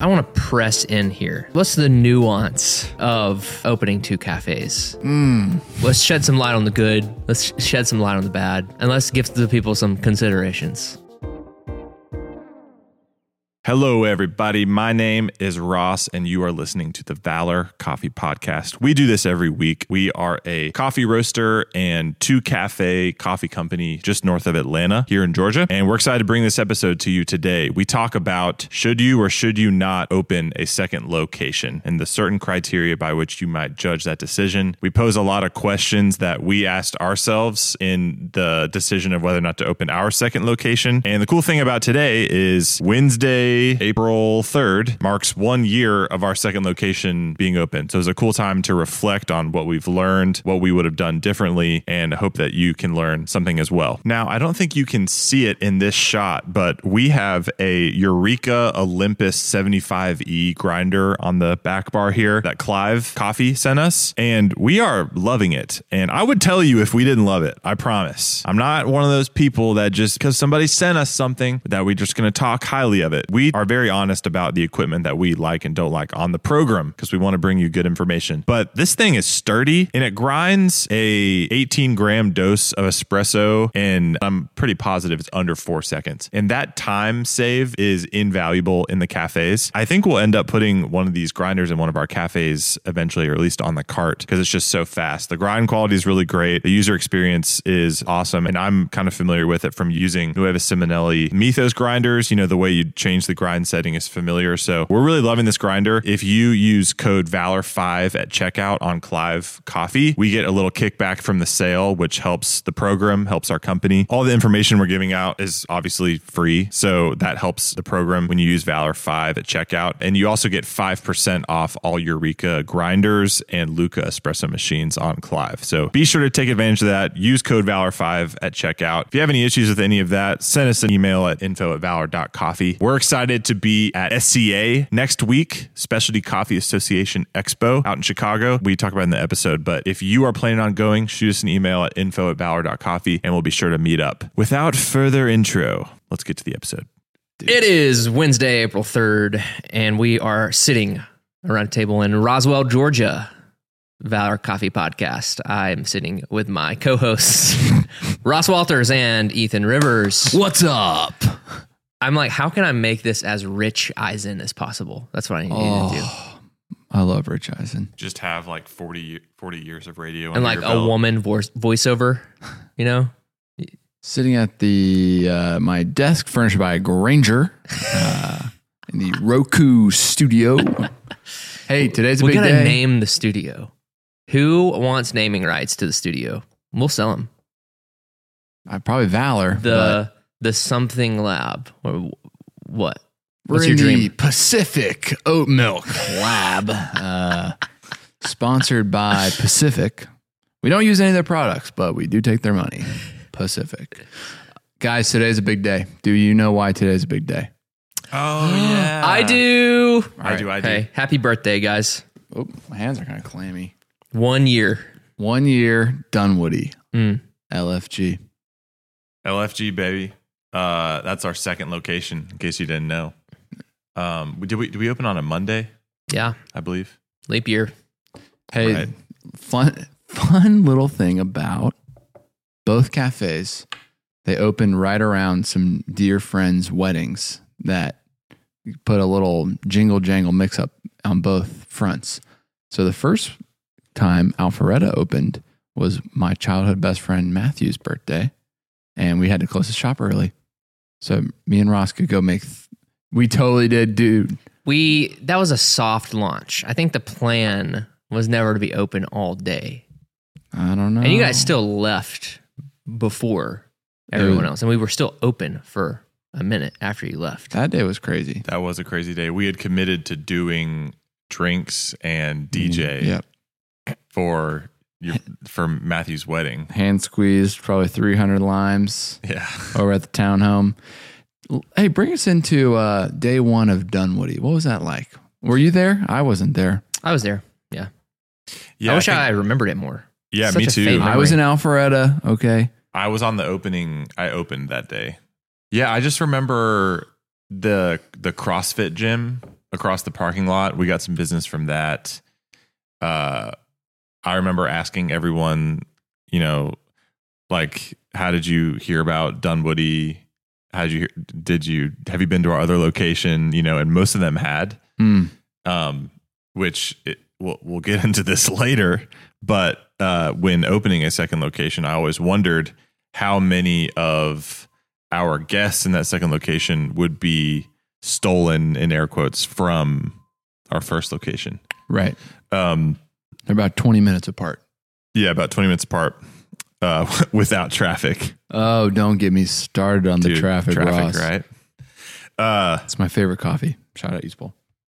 I want to press in here. What's the nuance of opening 2 cafes? Let's shed some light on the good. Let's shed some light on the bad. And let's give the people some considerations. Hello, everybody. My name is Ross, and you are listening to the Valor Coffee Podcast. We do this every week. We are a coffee roaster and 2 cafe coffee company just north of Atlanta here in Georgia. And we're excited to bring this episode to you today. We talk about should you or should you not open a second location and the certain criteria by which you might judge that decision. We pose a lot of questions that we asked ourselves in the decision of whether or not to open our second location. And the cool thing about today is Wednesday, April 3rd marks 1 year of our second location being open. So it's a cool time to reflect on what we've learned, what we would have done differently, and I hope that you can learn something as well. Now, I don't think you can see it in this shot, but we have a Eureka Olympus 75E grinder on the back bar here that Clive Coffee sent us, and we are loving it. And I would tell you if we didn't love it, I promise. I'm not one of those people that just because somebody sent us something that we're just going to talk highly of it. We are very honest about the equipment that we like and don't like on the program because we want to bring you good information. But this thing is sturdy and it grinds a 18-gram dose of espresso, and I'm pretty positive it's under 4 seconds. And that time save is invaluable in the cafes. I think we'll end up putting one of these grinders in one of our cafes eventually, or at least on the cart, because it's just so fast. The grind quality is really great. The user experience is awesome. And I'm kind of familiar with it from using Nueva Simonelli Mythos grinders. You know, the way you change the grind setting is familiar. So we're really loving this grinder. If you use code VALOR5 at checkout on Clive Coffee, we get a little kickback from the sale, which helps the program, helps our company. All the information we're giving out is obviously free. So that helps the program when you use VALOR5 at checkout. And you also get 5% off all Eureka grinders and Luca espresso machines on Clive. So be sure to take advantage of that. Use code VALOR5 at checkout. If you have any issues with any of that, send us an email at info@valor.coffee. We're excited to be at SCA next week, Specialty Coffee Association Expo out in Chicago. We talk about it in the episode, but if you are planning on going, shoot us an email at info@valor.coffee and we'll be sure to meet up. Without further intro, let's get to the episode. It is Wednesday, April 3rd, and we are sitting around a table in Roswell, Georgia. Valor Coffee Podcast. I'm sitting with my co-hosts, Ross Walters and Ethan Rivers. What's up? I'm like, how can I make this as Rich Eisen as possible? That's what I need to do. I love Rich Eisen. Just have like 40 years of radio. And like a woman voiceover, you know? Sitting at the my desk furnished by Granger in the Roku studio. Hey, today's a big day. We're going to name the studio. Who wants naming rights to the studio? We'll sell them. Probably Valor. The something lab. Or what? What's your dream? The Pacific Oat Milk Lab. Sponsored by Pacific. We don't use any of their products, but we do take their money. Pacific. Guys, today's a big day. Do you know why today's a big day? Oh, yeah. I do. I do. Hey, happy birthday, guys. Oh, my hands are kind of clammy. 1 year. 1 year, Dunwoody. LFG. LFG, baby. That's our second location, in case you didn't know. Did we open on a Monday? Yeah. I believe. Leap year. Hey, fun little thing about both cafes. They opened right around some dear friends' weddings that put a little jingle jangle mix up on both fronts. So the first time Alpharetta opened was my childhood best friend Matthew's birthday, and we had to close the shop early. So me and Ross could go we totally did, dude. That was a soft launch. I think the plan was never to be open all day. I don't know. And you guys still left before everyone else, and we were still open for a minute after you left. That day was crazy. That was a crazy day. We had committed to doing drinks and DJ for Matthew's wedding. Hand squeezed, probably 300 limes. Yeah. Over at the townhome. Hey, bring us into day one of Dunwoody. What was that like? Were you there? I wasn't there. I was there. Yeah. I wish I remembered it more. Yeah, me too. I was in Alpharetta. Okay. I was on the opening. I opened that day. Yeah, I just remember the CrossFit gym across the parking lot. We got some business from that. I remember asking everyone, you know, like, how did you hear about Dunwoody? Have you been to our other location? You know, and most of them had, which we'll get into this later. But when opening a second location, I always wondered how many of our guests in that second location would be stolen, in air quotes, from our first location. Right. They're about 20 minutes apart. Yeah, about 20 minutes apart without traffic. Oh, don't get me started on the traffic, Ross. Right? It's my favorite coffee. Shout out East Bowl.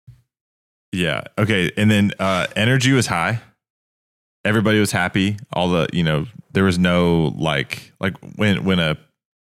Yeah. Okay. And then energy was high. Everybody was happy. All the, you know, there was no like when a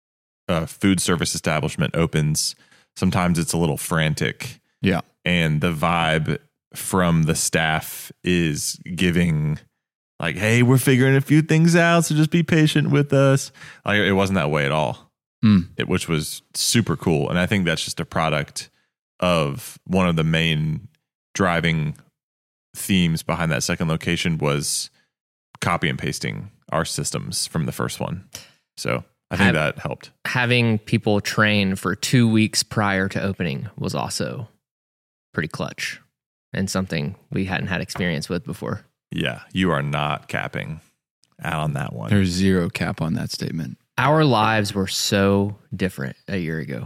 food service establishment opens, sometimes it's a little frantic. Yeah. And the vibe from the staff is giving like, hey, we're figuring a few things out, so just be patient with us. Like, it wasn't that way at all, which was super cool. And I think that's just a product of one of the main driving themes behind that second location was copy and pasting our systems from the first one. So I think that helped. Having people train for 2 weeks prior to opening was also pretty clutch and something we hadn't had experience with before. Yeah, you are not capping out on that one. There's zero cap on that statement. Our lives were so different a year ago.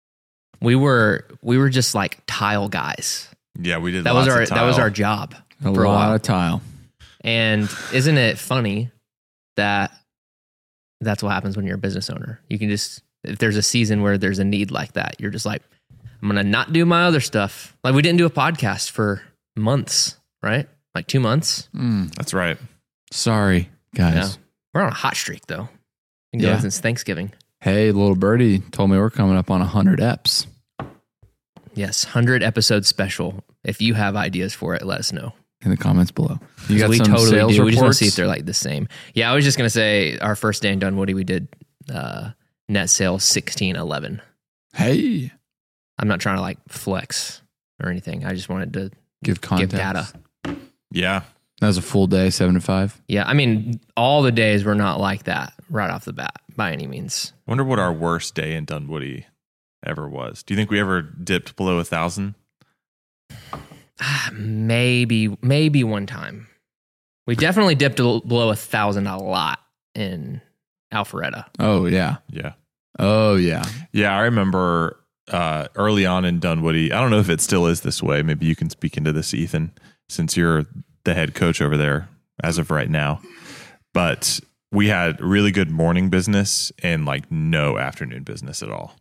We were just like tile guys. Yeah, we did. That was our job. A lot of tile. And isn't it funny that that's what happens when you're a business owner? You can just, if there's a season where there's a need like that, you're just like, I'm going to not do my other stuff. Like, we didn't do a podcast for months, right? Like 2 months. That's right. Sorry, guys. Yeah. We're on a hot streak though. Been going since Thanksgiving. Hey, little birdie told me we're coming up on 100 eps. Yes, 100 episode special. If you have ideas for it, let us know in the comments below. You got we some totally sales do. reports? We just want to see if they're like the same. Yeah, I was just gonna say our first day in Dunwoody, we did net sales 1611. Hey, I'm not trying to like flex or anything. I just wanted to give context. Give data. Yeah, that was a full day, 7 to 5. Yeah, I mean, all the days were not like that right off the bat by any means. I wonder what our worst day in Dunwoody ever was. Do you think we ever dipped below 1,000? Maybe one time. We definitely dipped below 1,000 a lot in Alpharetta. Oh yeah. Yeah. Oh yeah. Yeah, I remember early on in Dunwoody. I don't know if it still is this way. Maybe you can speak into this, Ethan, since you're the head coach over there as of right now. But we had really good morning business and like no afternoon business at all.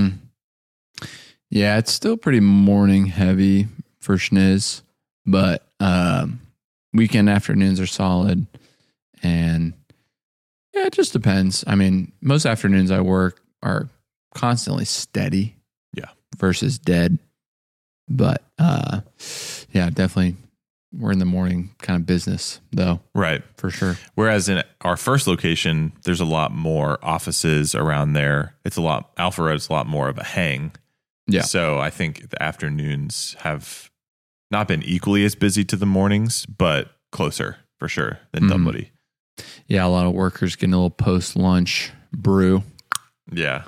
Yeah, it's still pretty morning heavy for Schniz, but weekend afternoons are solid. And yeah, it just depends. I mean, most afternoons I work are constantly steady. Yeah. Versus dead. But yeah, definitely we're in the morning kind of business though. Right. For sure. Whereas in our first location, there's a lot more offices around there. Alpharetta's a lot more of a hang. Yeah. So I think the afternoons have not been equally as busy to the mornings, but closer for sure than Dunwoody. Yeah, a lot of workers getting a little post-lunch brew. Yeah.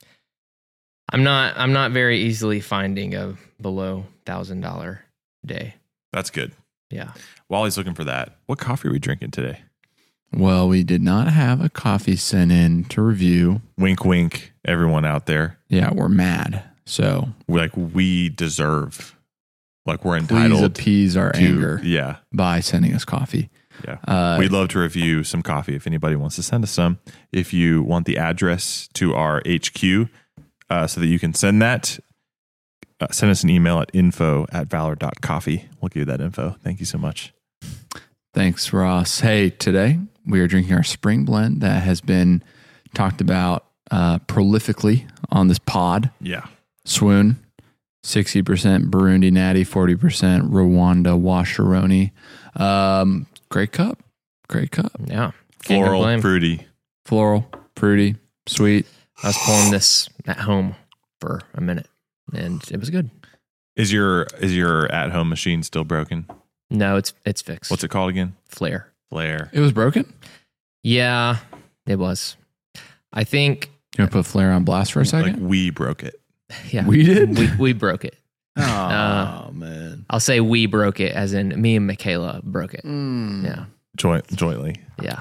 I'm not very easily finding a below $1,000 day. That's good. Yeah. While he's looking for that, what coffee are we drinking today? Well, we did not have a coffee sent in to review. Wink, wink, everyone out there. Yeah, we're mad. So we deserve, we're entitled. Please appease our anger. Yeah. By sending us coffee. Yeah. We'd love to review some coffee if anybody wants to send us some. If you want the address to our HQ so that you can send that, send us an email at info@valor.coffee. We'll give you that info. Thank you so much. Thanks, Ross. Hey, today we are drinking our spring blend that has been talked about prolifically on this pod. Yeah. Swoon, 60% Burundi Natty, 40% Rwanda Washeroni. Great cup. Yeah. Floral, fruity. Floral, fruity, sweet. I was pouring this at home for a minute and it was good. Is your at-home machine still broken? No, it's fixed. What's it called again? Flare. Flare. It was broken? Yeah, it was. I think. You want to put Flare on blast for a Like second? we broke it. Yeah, We did? We broke it. Oh, man. I'll say we broke it, as in me and Michaela broke it. Mm. Yeah. Jointly. Yeah.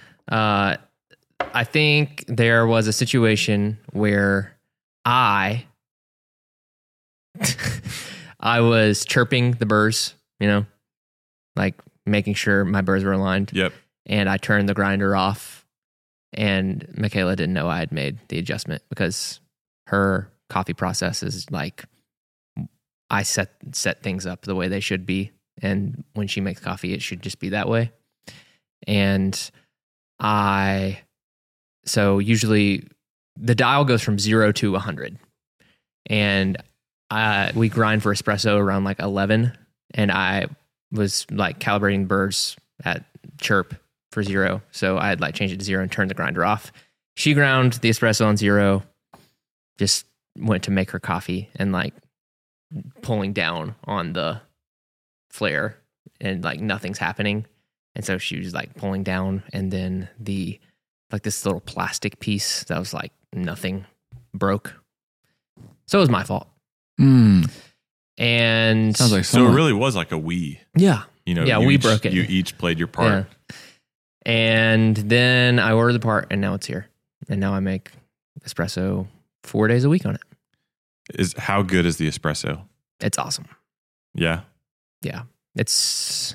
I think there was a situation where I was chirping the burrs, like making sure my burrs were aligned. Yep. And I turned the grinder off, and Michaela didn't know I had made the adjustment because her coffee process is like, I set things up the way they should be. And when she makes coffee, it should just be that way. And so usually the dial goes from 0 to 100. And we grind for espresso around like 11. And I was like calibrating burrs at chirp for 0. So I had like changed it to 0 and turned the grinder off. She ground the espresso on 0, just went to make her coffee and like pulling down on the flare and like nothing's happening. And so she was like pulling down, and then this little plastic piece that was like nothing broke. So it was my fault. Mm. And Sounds like So it really was like a we. yeah. We each, broke it. You each played your part. Yeah. And then I ordered the part, and now it's here. And now I make espresso 4 days a week on it. How good is the espresso? It's awesome. Yeah. Yeah. It's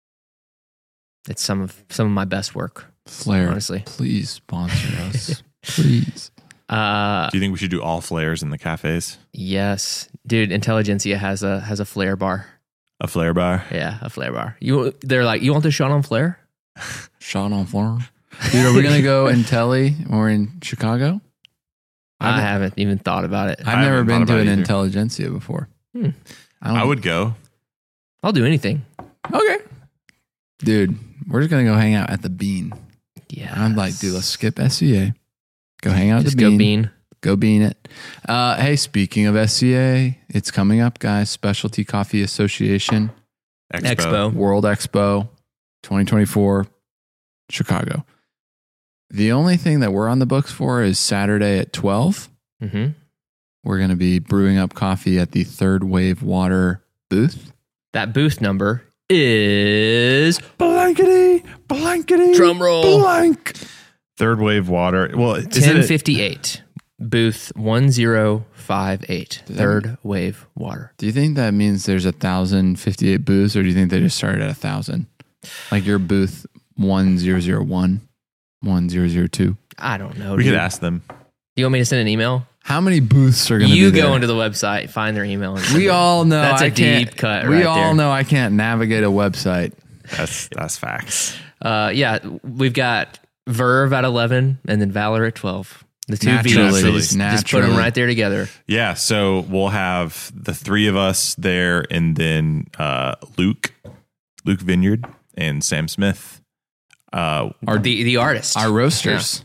some of my best work. Flare, honestly. please sponsor us. Please. Do you think we should do all flares in the cafes? Yes, dude. Intelligentsia has a flare bar. A flare bar? Yeah, a flare bar. They're like, you want the shot on flare? Shot on Flare. Dude, are we going to go in Telly or in Chicago? I haven't even thought about it. I've never haven't been thought to about an it either. Intelligentsia before. I would go. I'll do anything. Okay. Dude, we're just going to go hang out at the Bean. Yeah. I'm like, dude, let's skip SCA. Go hang out at Just the Bean. go bean. Go bean it. Hey, speaking of SCA, it's coming up, guys. Specialty Coffee Association Expo. World Expo 2024, Chicago. The only thing that we're on the books for is Saturday at 12. Mm-hmm. We're going to be brewing up coffee at the Third Wave Water booth. That booth number is Blankety. drum roll Blank. Third Wave Water. Well, is it 1058. Booth 1058. Third Wave Water. Do you think that means there's 1,058 booths, or do you think they just started at 1,000? Like your booth 1001, 1002. I don't know. we dude. could ask them. You want me to send an email? How many booths are going to be You there? go into the website, find their email. And send We it. all know That's a I can't, deep cut We right all there. know I can't navigate a website. That's facts. Yeah, we've got Verve at 11 and then Valor at 12. The two Naturally. V's. Just put them right there together. Yeah, so we'll have the three of us there, and then Luke Vineyard, and Sam Smith. The artist. Our roasters.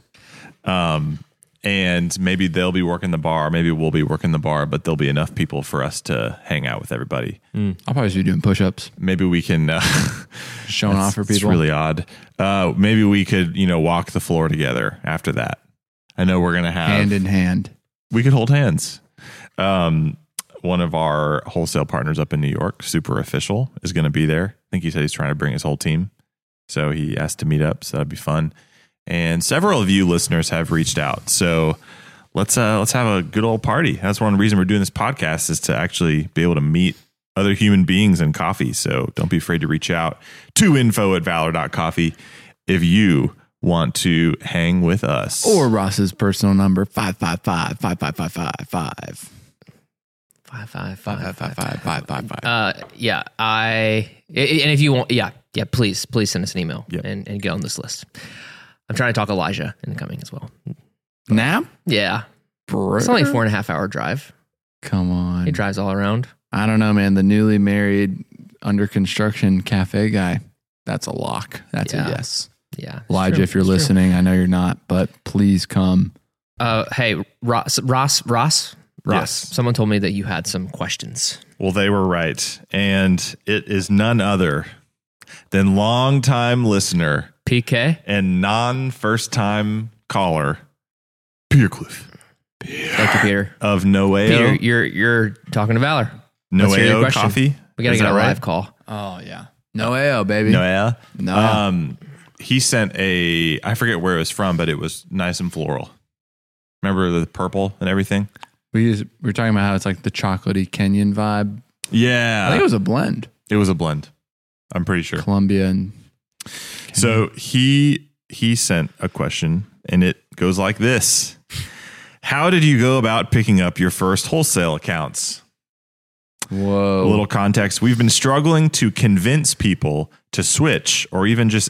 And maybe they'll be working the bar. Maybe we'll be working the bar, but there'll be enough people for us to hang out with everybody. I'll probably be doing push-ups, Maybe we can showing off for people. It's really odd. Maybe we could, walk the floor together after that. I know we're gonna have hand in hand. We could hold hands. One of our wholesale partners up in New York, Super Official, is going to be there. I think he said he's trying to bring his whole team, so he asked to meet up. So that'd be fun. And several of you listeners have reached out. So let's have a good old party. That's one reason we're doing this podcast, is to actually be able to meet other human beings and coffee. So don't be afraid to reach out to info@valor.coffee if you want to hang with us. Or Ross's personal number, 555-555-555. 555. Yeah, and if you want, please send us an email and get on this list. I'm trying to talk Elijah into coming as well. Now? Yeah, it's only a 4.5 hour drive. Come on. He drives all around. I don't know, man. The newly married, under construction cafe guy, that's a lock. That's a yes. Yeah, Elijah, if you're listening, I know you're not, but please come. Hey, Ross, Ross, Yes. someone told me that you had some questions. Well, they were right. And it is none other than longtime listener PK? and non-first time caller, Peter Cliff Thank you, Peter. of Noeo. Peter, you're talking to Valor. Let's hear your Noeo question. Coffee. We got to Is get that a right? live call. Oh yeah. No AO, baby. Noea. No. He sent I forget where it was from, but it was nice and floral. Remember the purple and everything? We were talking about how it's like the chocolatey Kenyan vibe. Yeah. I think it was a blend. It was a blend. I'm pretty sure. Colombia and So he sent a question and it goes like this. How did you go about picking up your first wholesale accounts? whoa. A little context. We've been struggling to convince people to switch or even to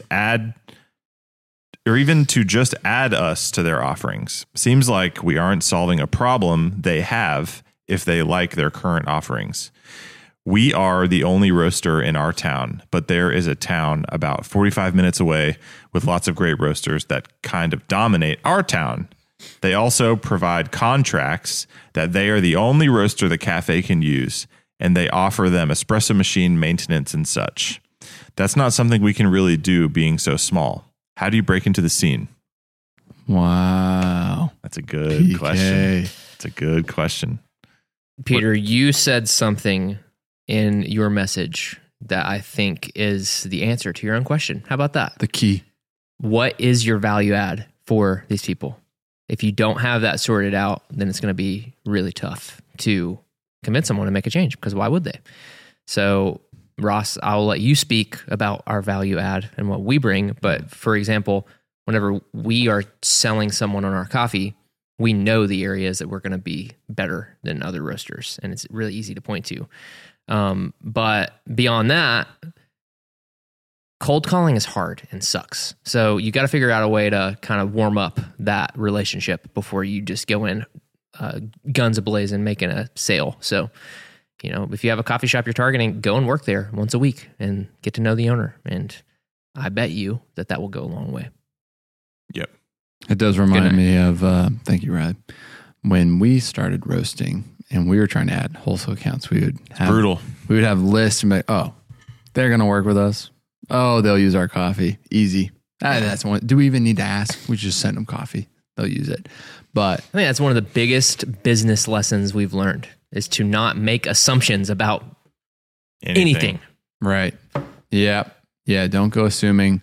just add us to their offerings. Seems like we aren't solving a problem they have if they like their current offerings. We are the only roaster in our town, but there is a town about 45 minutes away with lots of great roasters that kind of dominate our town. They also provide contracts that they are the only roaster the cafe can use, and they offer them espresso machine maintenance and such. That's not something we can really do being so small. How do you break into the scene? Wow. That's a good PK. question. It's a good question. Peter, you said something in your message that I think is the answer to your own question. How about that? The key. What is your value add for these people? If you don't have that sorted out, then it's going to be really tough to convince someone to make a change, because why would they? So, Ross, I'll let you speak about our value add and what we bring. But for example, whenever we are selling someone on our coffee, we know the areas that we're going to be better than other roasters, and it's really easy to point to. But beyond that, cold calling is hard and sucks. So you got to figure out a way to kind of warm up that relationship before you just go in guns ablazing making a sale. So, you know, if you have a coffee shop you're targeting, go and work there once a week and get to know the owner. And I bet you that will go a long way. Yep. It does remind me of, thank you, Rad. When we started roasting and we were trying to add wholesale accounts, we would have Brutal. We would have lists and be like, oh, they're going to work with us. Oh, they'll use our coffee. Easy. That's one. Do we even need to ask? We just send them coffee. They'll use it. But I think that's one of the biggest business lessons we've learned, is to not make assumptions about anything. right. Yeah. Yeah. Don't go assuming.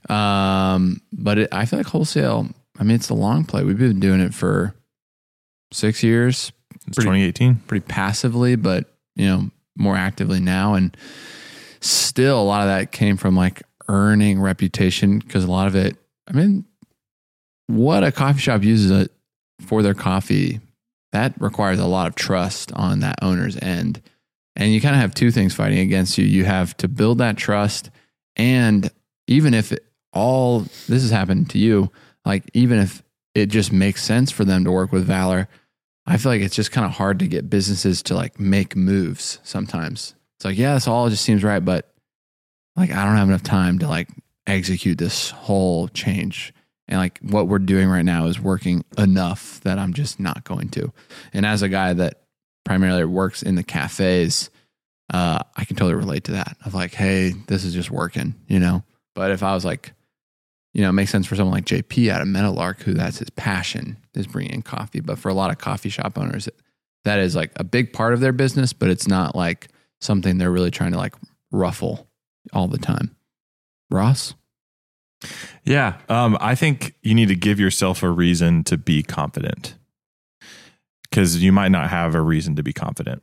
But I feel like wholesale, I mean, it's a long play. We've been doing it for 6 years. It's 2018. Pretty passively, but more actively now. And still a lot of that came from like earning reputation, because a lot of it, I mean, what a coffee shop uses for their coffee, that requires a lot of trust on that owner's end. And you kind of have two things fighting against you. You have to build that trust. And even if all this has happened to you, like even if it just makes sense for them to work with Valor, I feel like it's just kind of hard to get businesses to like make moves sometimes. It's like, yeah, this all just seems right, but like I don't have enough time to like execute this whole change. And like what we're doing right now is working enough that I'm just not going to. And as a guy that primarily works in the cafes, I can totally relate to that of like, hey, this is just working, But if I was like, it makes sense for someone like JP out of Meadowlark, who that's his passion, is bringing in coffee. But for a lot of coffee shop owners, that is like a big part of their business, but it's not like something they're really trying to like ruffle all the time. Ross? Yeah. I think you need to give yourself a reason to be confident, because you might not have a reason to be confident.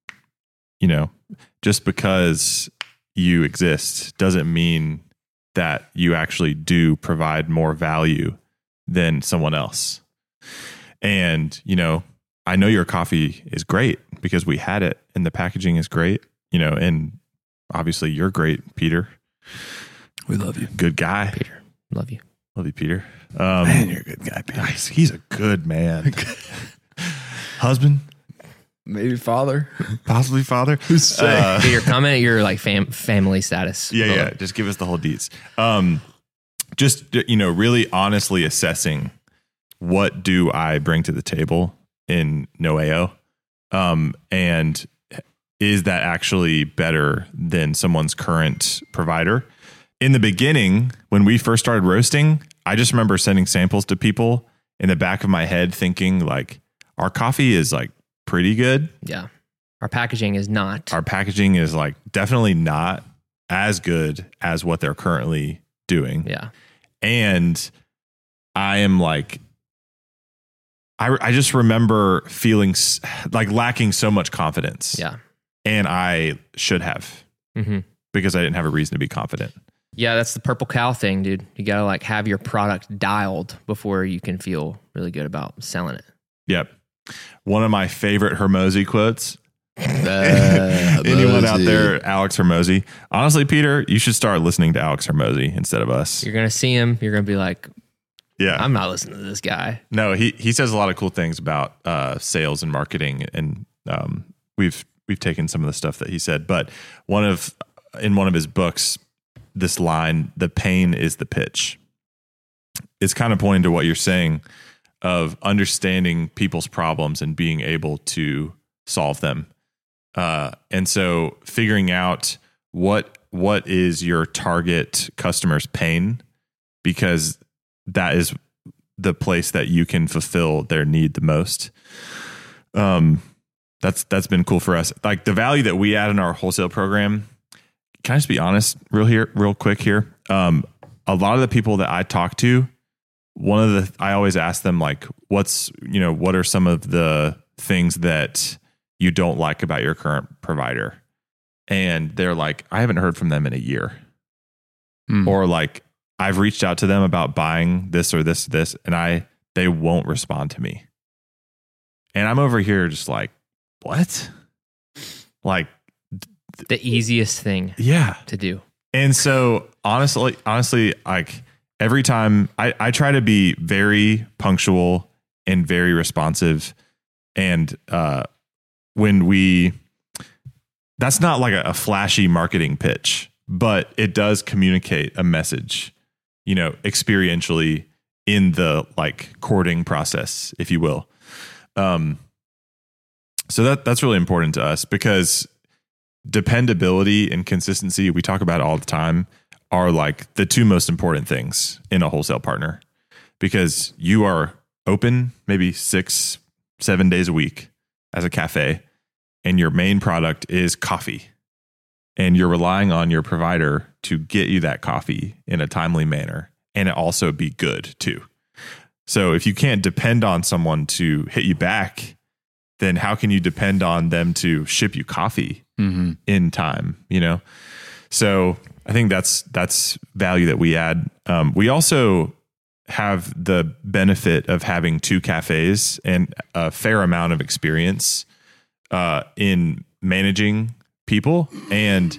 Just because you exist doesn't mean that you actually do provide more value than someone else. And, I know your coffee is great because we had it and the packaging is great, and obviously you're great, Peter. We love you. Good guy. Peter, love you. Love you, Peter. Man, you're a good guy, Peter. Nice. He's a good man. Husband, Maybe father. possibly father. Peter, comment your like family status. Yeah. Just give us the whole deets. Just, really honestly assessing what do I bring to the table in Noeo. And is that actually better than someone's current provider? In the beginning, when we first started roasting, I just remember sending samples to people in the back of my head thinking like, our coffee is like pretty good. Yeah. Our packaging is not. Our packaging is like definitely not as good as what they're currently doing. Yeah. And I am like, I just remember feeling like lacking so much confidence. Yeah. And I should have, because I didn't have a reason to be confident. Yeah, that's the purple cow thing, dude. You got to like have your product dialed before you can feel really good about selling it. Yep. One of my favorite Hermosi quotes. Anyone out there, Alex Hermosi. Honestly, Peter, you should start listening to Alex Hermosi instead of us. You're going to see him. You're going to be like, yeah, I'm not listening to this guy. No, he says a lot of cool things about sales and marketing, and we've taken some of the stuff that he said. But in one of his books, this line, "The pain is the pitch," it's kind of pointing to what you're saying of understanding people's problems and being able to solve them. And so figuring out what is your target customer's pain, because that is the place that you can fulfill their need the most. That's been cool for us. Like the value that we add in our wholesale program. Can I just be honest real quick here? A lot of the people that I talk to, I always ask them like, what are some of the things that you don't like about your current provider? And they're like, I haven't heard from them in a year. Or like, I've reached out to them about buying this or this, and they won't respond to me. And I'm over here just like, what? Like, the easiest thing to do. And so honestly, like every time I try to be very punctual and very responsive. And that's not like a flashy marketing pitch, but it does communicate a message, experientially in the like courting process, if you will. So that's really important to us, because dependability and consistency, we talk about it all the time, are like the two most important things in a wholesale partner, because you are open maybe 6-7 days a week as a cafe, and your main product is coffee, and you're relying on your provider to get you that coffee in a timely manner, and it also be good too. So if you can't depend on someone to hit you back, then how can you depend on them to ship you coffee in time? So I think that's value that we add. We also have the benefit of having 2 cafes and a fair amount of experience in managing people. And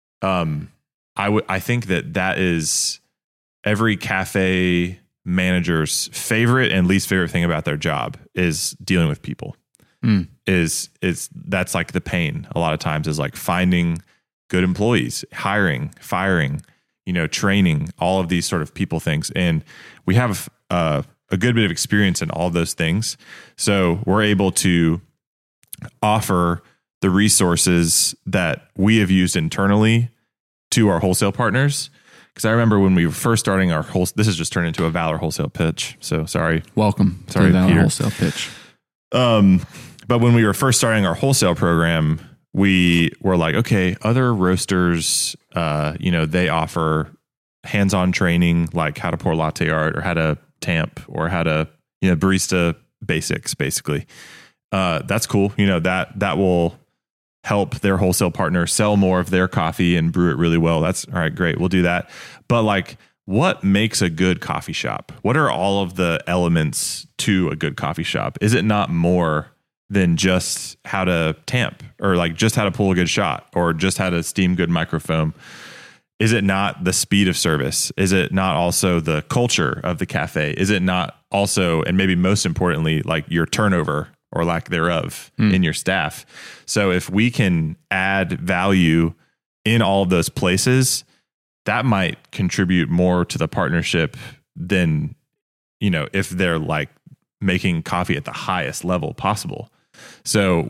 I think that is every cafe manager's favorite and least favorite thing about their job is dealing with people. That's like the pain a lot of times, is like finding good employees, hiring, firing, training, all of these sort of people things. And we have a good bit of experience in all of those things. So we're able to offer the resources that we have used internally to our wholesale partners. Because I remember when we were first starting this has just turned into a Valor wholesale pitch. So sorry. Welcome to Sorry, the Valor Peter. wholesale pitch. But when we were first starting our wholesale program, we were like, okay, other roasters, they offer hands-on training, like how to pour latte art or how to tamp or how to, barista basics, basically. That's cool. That will help their wholesale partner sell more of their coffee and brew it really well. That's all right. Great. We'll do that. But like, what makes a good coffee shop? What are all of the elements to a good coffee shop? Is it not more than just how to tamp, or like just how to pull a good shot, or just how to steam good microfoam? Is it not the speed of service? Is it not also the culture of the cafe? Is it not also, and maybe most importantly, like your turnover or lack thereof in your staff? So if we can add value in all of those places, that might contribute more to the partnership than, if they're like making coffee at the highest level possible. So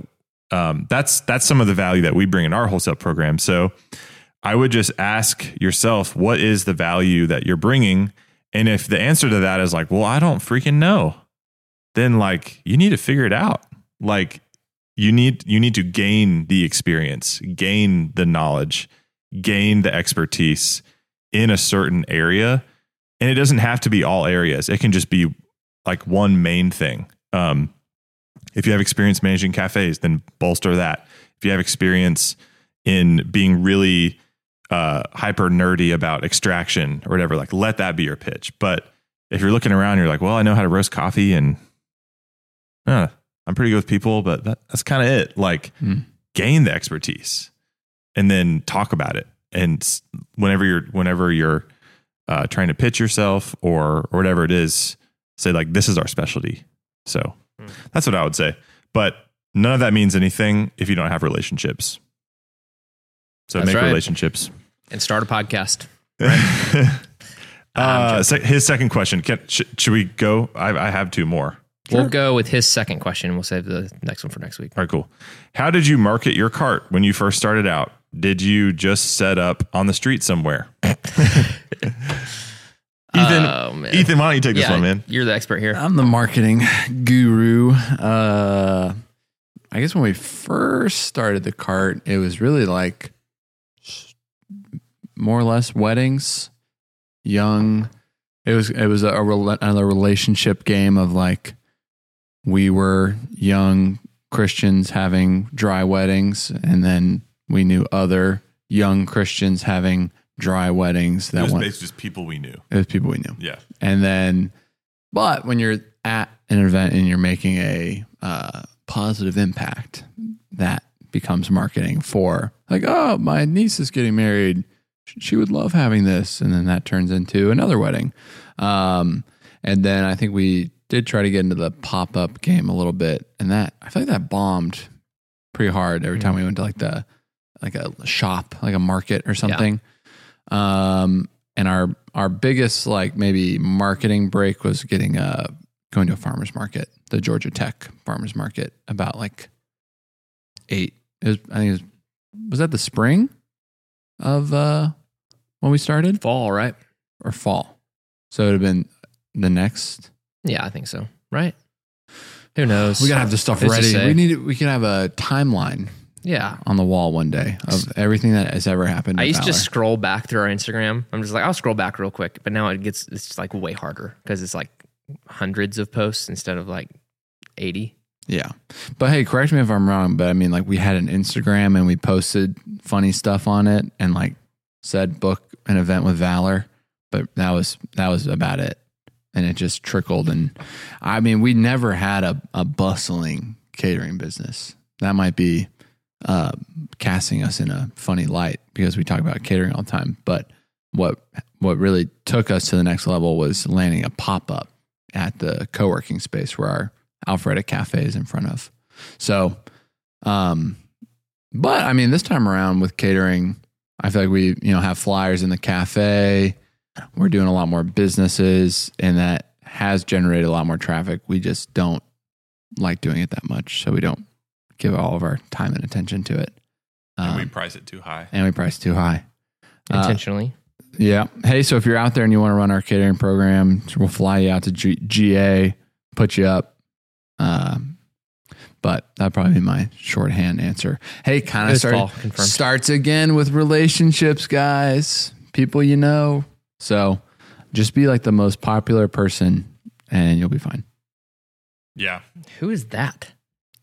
That's some of the value that we bring in our wholesale program. So I would just ask yourself, what is the value that you're bringing? And if the answer to that is like, well, I don't freaking know, then like you need to figure it out. Like you need to gain the experience, gain the knowledge, gain the expertise in a certain area. And it doesn't have to be all areas. It can just be like one main thing. If you have experience managing cafes, then bolster that. If you have experience in being really hyper nerdy about extraction or whatever, like let that be your pitch. But if you're looking around, you're like, well, I know how to roast coffee and I'm pretty good with people, but that's kind of it. Like gain the expertise and then talk about it. And whenever you're trying to pitch yourself or whatever it is, say like, this is our specialty. So that's what I would say. But none of that means anything if you don't have relationships. So That's make right. relationships. And start a podcast. His second question. Should we go? I have two more. We'll go with his second question. We'll save the next one for next week. All right, cool. How did you market your cart when you first started out? Did you just set up on the street somewhere? Ethan, why don't you take this one, man? You're the expert here. I'm the marketing guru. I guess when we first started the cart, it was really like more or less weddings, young. It was another relationship game of like, we were young Christians having dry weddings, and then we knew other young Christians having dry weddings. It was basically just people we knew. It was people we knew. Yeah. And then, but when you're at an event and you're making a positive impact, that becomes marketing for like, oh, my niece is getting married. She would love having this. And then that turns into another wedding. And then I think we did try to get into the pop-up game a little bit. And that, I feel like that bombed pretty hard every time we went to like a shop, like a market or something. Yeah. And our biggest like maybe marketing break was going to a farmer's market, the Georgia Tech farmer's market, about like was that the spring of when we started? Fall, right? Or fall. So it would have been the next. Yeah, I think so. Right? Who knows? We gotta have this stuff ready. We can have a timeline. Yeah. On the wall one day of everything that has ever happened. I used to just scroll back through our Instagram. I'm just like, I'll scroll back real quick. But now it's like way harder because it's like hundreds of posts instead of like 80. Yeah. But hey, correct me if I'm wrong, but I mean, like we had an Instagram and we posted funny stuff on it and like said book an event with Valor, but that was about it. And it just trickled. And I mean, we never had a bustling catering business. That might be casting us in a funny light because we talk about catering all the time. But what really took us to the next level was landing a pop-up at the co-working space where our Alfreda Cafe is in front of. So, but I mean, this time around with catering, I feel like we, have flyers in the cafe. We're doing a lot more businesses and that has generated a lot more traffic. We just don't like doing it that much. So we don't give all of our time and attention to it. And we price it too high. Intentionally. Yeah. Hey, so if you're out there and you want to run our catering program, we'll fly you out to GA, put you up. But that'd probably be my shorthand answer. Hey, kind of starts again with relationships, guys. People you know. So just be like the most popular person and you'll be fine. Yeah. Who is that?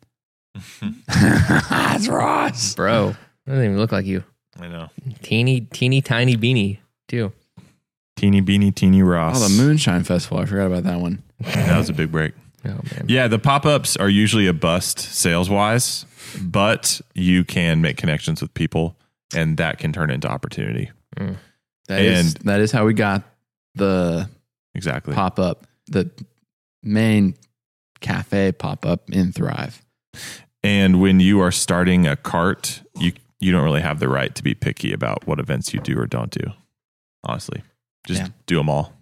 That's Ross. Bro, doesn't even look like you. I know. Teeny tiny beanie, too. Teeny beanie, teeny Ross. Oh, the Moonshine Festival. I forgot about that one. That was a big break. Oh, man. Yeah, the pop-ups are usually a bust sales-wise, but you can make connections with people, and that can turn into opportunity. That is how we got the exactly pop-up, the main cafe pop-up in Thrive. And when you are starting a cart, you don't really have the right to be picky about what events you do or don't do. Honestly, just do them all.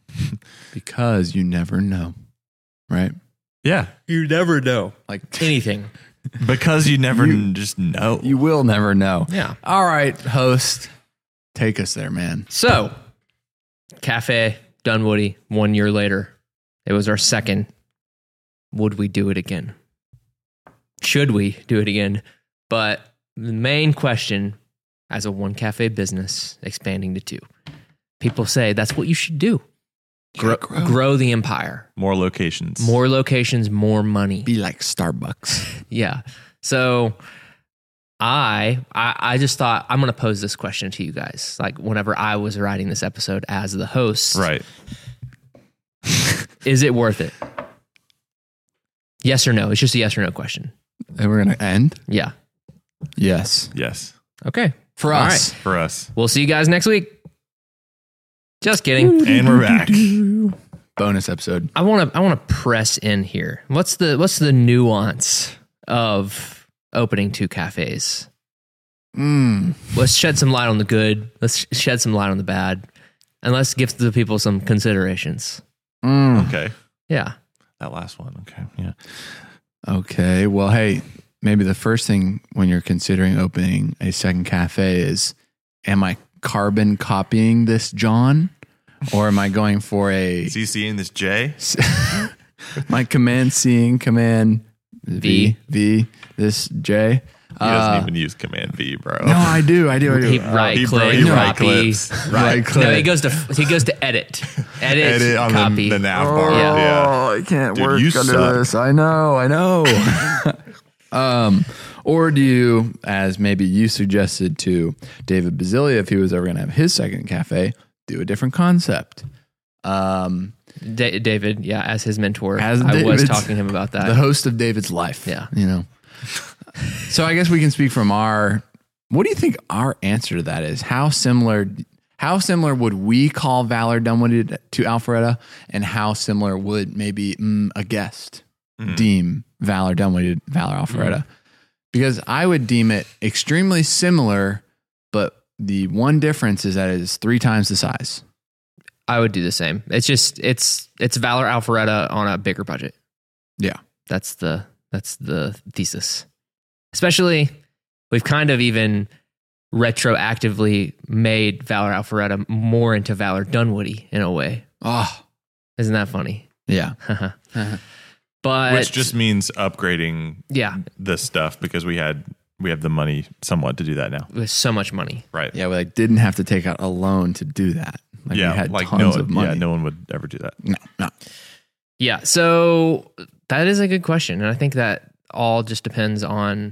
Because you never know, right? Yeah. You never know. Like anything. Because you never just know. You will never know. Yeah. All right, host, take us there, man. So, Cafe Dunwoody, 1 year later. It was our second. Would we do it again? Should we do it again? But the main question, as a one cafe business expanding to 2, people say that's what you should do. Grow the empire. More locations. More locations, more money. Be like Starbucks. Yeah. So I just thought I'm going to pose this question to you guys. Like whenever I was writing this episode as the host, Right. is it worth it? Yes or no? It's just a yes or no question. And we're going to end? Yeah. Yes. Yes. Okay. For All us. right. For us. We'll see you guys next week. Just kidding. And we're back. Bonus episode. I want to press in here. What's the nuance of opening 2 cafes? Let's shed some light on the good. Let's shed some light on the bad. And let's give the people some considerations. Okay. Yeah. That last one. Okay. Yeah. Okay. Well, hey, maybe the first thing when you're considering opening a second cafe is, am I carbon copying this John? Or am I going for a CCing this J? my command seeing command V this J? He doesn't even use Command V, bro. No, I do. He right he click, right copy. clips. Right click. No, he goes to edit, Edit on copy. the nav bar. Yeah. Yeah. I can't Dude, work you under suck. this. I know. Or do you, as maybe you suggested to David Bazilia, if he was ever going to have his second cafe, do a different concept? David, yeah, as his mentor, As I was David's- talking to him about that. The host of David's life. Yeah. You know. So I guess we can speak from what do you think our answer to that is? How similar would we call Valor Dunwoody to Alpharetta, and how similar would maybe a guest deem Valor Dunwoody to Valor Alpharetta? Because I would deem it extremely similar, but the one difference is that it is 3 times the size. I would do the same. It's just it's Valor Alpharetta on a bigger budget. Yeah. That's the thesis. Especially, we've kind of even retroactively made Valor Alpharetta more into Valor Dunwoody in a way. Oh, Isn't that funny? yeah. But Which just means upgrading yeah, this stuff because we have the money somewhat to do that now. with so much money. Right. Yeah, we didn't have to take out a loan to do that. Like we had tons of money. Yeah, no one would ever do that. No. Yeah, so that is a good question, and I think that all just depends on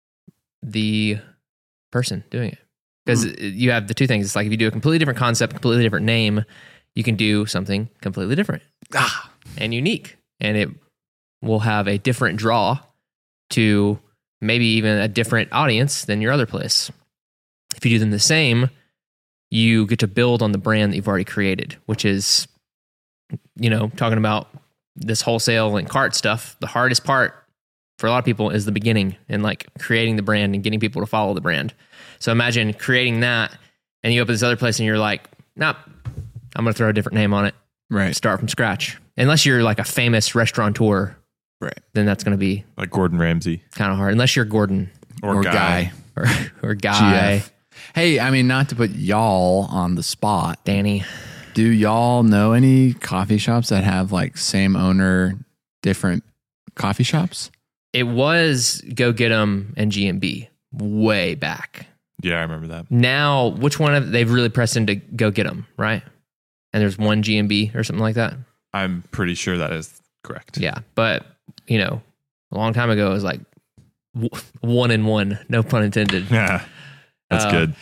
the person doing it. Because you have the 2 things. It's like if you do a completely different concept, completely different name, you can do something completely different and unique, and it will have a different draw to maybe even a different audience than your other place. If you do them the same, you get to build on the brand that you've already created, which is, talking about this wholesale and cart stuff. The hardest part for a lot of people is the beginning and like creating the brand and getting people to follow the brand. So imagine creating that and you open this other place and you're like, nope, I'm going to throw a different name on it. Right. Start from scratch. Unless you're like a famous restaurateur, Right. then that's going to be Like Gordon Ramsay kind of hard. Unless you're Gordon or Guy. or Guy, GF. Hey, I mean, not to put y'all on the spot. Danny. Do y'all know any coffee shops that have like same owner, different coffee shops? It was Go Get 'Em and GMB way back. Yeah, I remember that. Now, which one of they've really pressed into Go Get 'Em, right? And there's one GMB or something like that. I'm pretty sure that is correct. Yeah, but a long time ago, it was like 1 and 1, no pun intended. Yeah. That's good.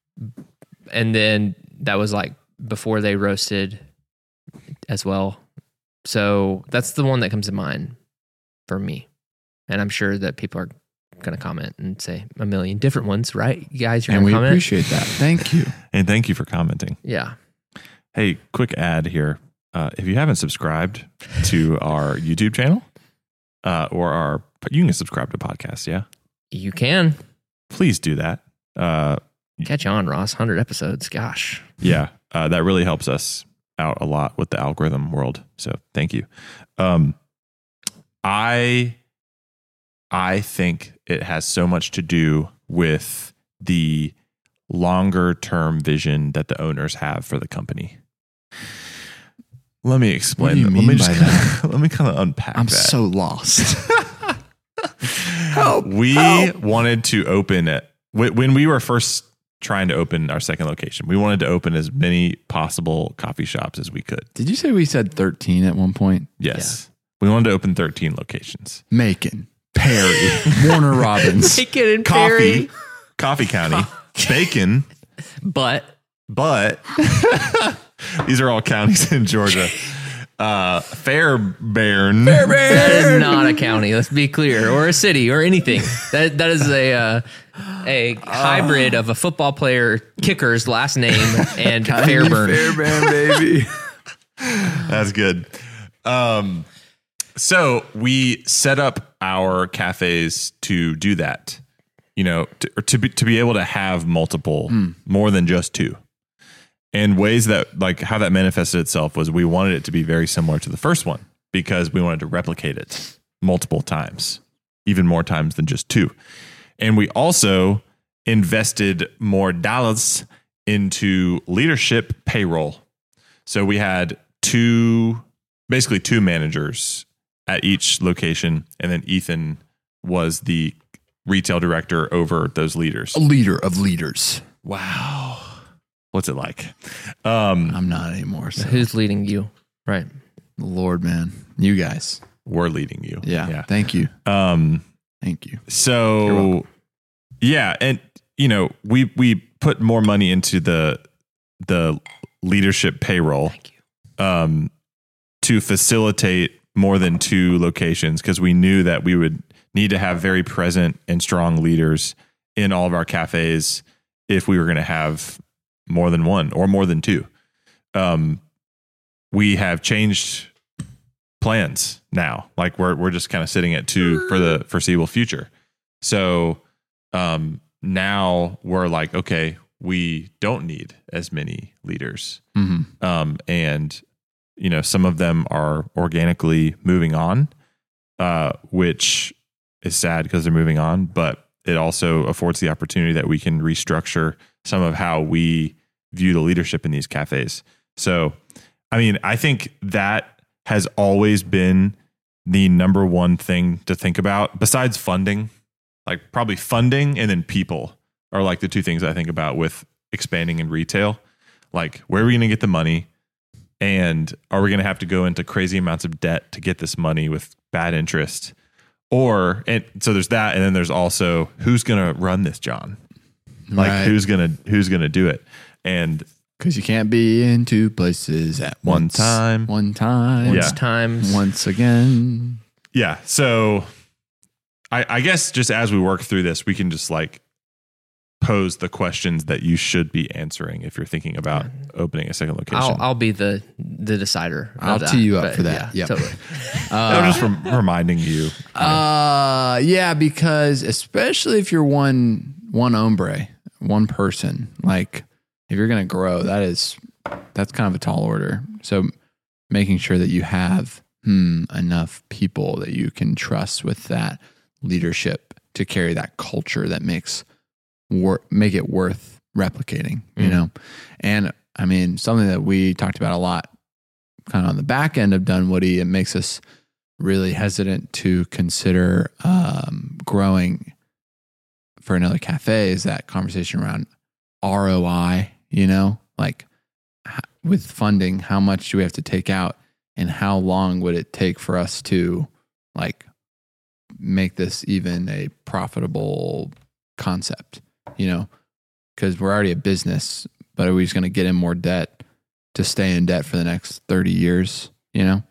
And then that was like before they roasted as well. So that's the one that comes to mind for me. And I'm sure that people are going to comment and say a million different ones, right? You guys, you're And going we to comment? appreciate that. Thank you. And thank you for commenting. Yeah. Hey, quick ad here. If you haven't subscribed to our YouTube channel you can subscribe to podcasts, yeah? You can. Please do that. Catch on, Ross. 100 episodes. Gosh. Yeah, that really helps us out a lot with the algorithm world. So thank you. I I think it has so much to do with the longer term vision that the owners have for the company. Let me explain. What do you mean by that? Let me kind of unpack I'm that. so lost. We wanted to open it when we were first trying to open our second location. We wanted to open as many possible coffee shops as we could. Did you say we said 13 at one point? Yes. We wanted to open 13 locations. Macon, Perry, Warner Robins. Macon and Perry. Coffee County, Bacon, But these are all counties in Georgia. Fairbairn. that is not a county. Let's be clear, or a city, or anything. That is a hybrid of a football player kicker's last name and Fairburn. Fairbairn, baby. That's good. So we set up our cafes to do that, to be able to have multiple, more than just two. And ways that, like, how that manifested itself was we wanted it to be very similar to the first one because we wanted to replicate it multiple times, even more times than just two. And we also invested more dollars into leadership payroll. So we had basically two managers at each location. And then Ethan was the retail director over those leaders. A leader of leaders. Wow. What's it like? I'm not anymore. So. Who's leading you? Right. Lord, man. You guys. We're leading you. Yeah. Thank you. Thank you. So, yeah. And, we put more money into the leadership payroll to facilitate more than two locations because we knew that we would need to have very present and strong leaders in all of our cafes if we were going to have more than one or more than two. We have changed plans now. Like we're just kind of sitting at two for the foreseeable future. So now we're like, okay, we don't need as many leaders. Mm-hmm. And some of them are organically moving on, which is sad because they're moving on, but it also affords the opportunity that we can restructure some of how we view the leadership in these cafes. So, I think that has always been the number one thing to think about besides funding. Like probably funding and then people are like the two things I think about with expanding in retail. Like, where are we going to get the money? And are we going to have to go into crazy amounts of debt to get this money with bad interest? And so there's that. And then there's also who's going to run this, John? Like who's going to do it? And because you can't be in two places at one time. Once again. Yeah. So I guess just as we work through this, we can just like pose the questions that you should be answering if you're thinking about opening a second location. I'll be the decider. I'll tee you up for that. Yeah, totally. I'm just reminding you. Yeah, because especially if you're one hombre, one person, like if you're going to grow, that's kind of a tall order. So making sure that you have enough people that you can trust with that leadership to carry that culture that make it worth replicating, And something that we talked about a lot kind of on the back end of Dunwoody, it makes us really hesitant to consider growing for another cafe is that conversation around ROI, like with funding, how much do we have to take out and how long would it take for us to like make this even a profitable concept, because we're already a business, but are we just going to get in more debt to stay in debt for the next 30 years, Yeah,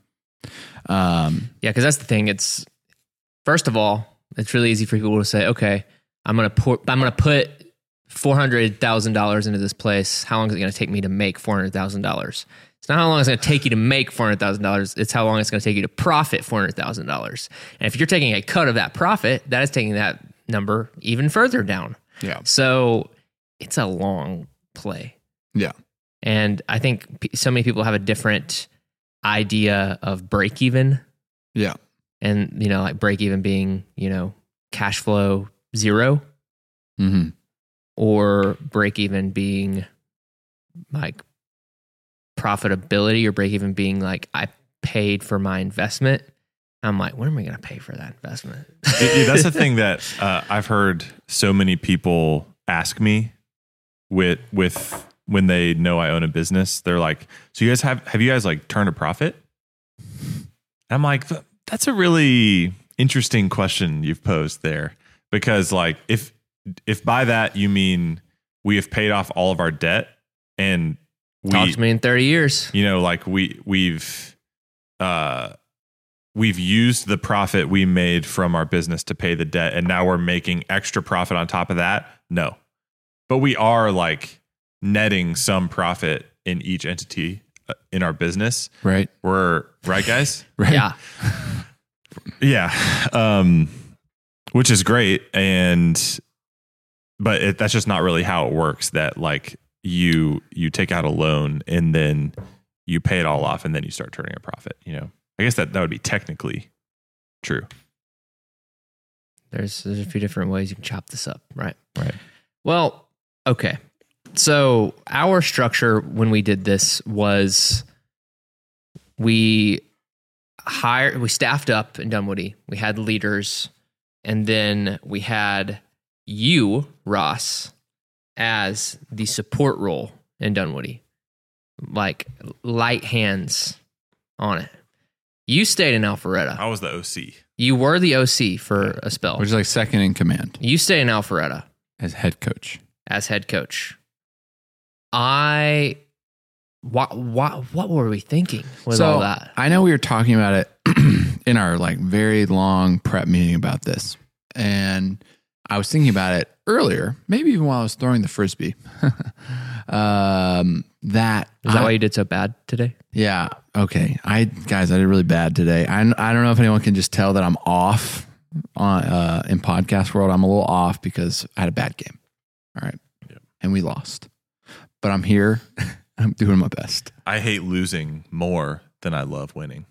because that's the thing. It's first of all, it's really easy for people to say, okay, I'm going to put $400,000 into this place. How long is it going to take me to make $400,000? It's not how long it's going to take you to make $400,000. It's how long it's going to take you to profit $400,000. And if you're taking a cut of that profit, that is taking that number even further down. Yeah. So it's a long play. Yeah. And I think so many people have a different idea of break even. Yeah. And, like break even being, cash flow 0 Mm-hmm. or break even being like profitability, or break even being like I paid for my investment. I'm like, when am I going to pay for that investment? That's the thing that I've heard so many people ask me with when they know I own a business. They're like, so you guys have you guys like turned a profit? I'm like, that's a really interesting question you've posed there, because like if by that you mean we have paid off all of our debt and Talk to me in 30 years. you know, like we've used the profit we made from our business to pay the debt, and now we're making extra profit on top of that. No, but we are like netting some profit in each entity in our business. Right. We're right, guys. Right. Yeah. Yeah. Which is great. But that's just not really how it works. That like you take out a loan and then you pay it all off and then you start turning a profit. You know, I guess that would be technically true. There's a few different ways you can chop this up, right? Right. Well, okay. So our structure when we did this was we staffed up in Dunwoody. We had leaders, and then we had you, Ross, as the support role in Dunwoody, like light hands on it. You stayed in Alpharetta. I was the OC. You were the OC for a spell. Which is like second in command You stayed in Alpharetta as head coach. as head coach. What were we thinking with all that? I know we were talking about it in our like very long prep meeting about this. And I was thinking about it earlier, maybe even while I was throwing the Frisbee. Is that why you did so bad today? Yeah. Okay. I did really bad today. I don't know if anyone can just tell that I'm off on in podcast world. I'm a little off because I had a bad game. All right. Yep. And we lost. But I'm here. I'm doing my best. I hate losing more than I love winning.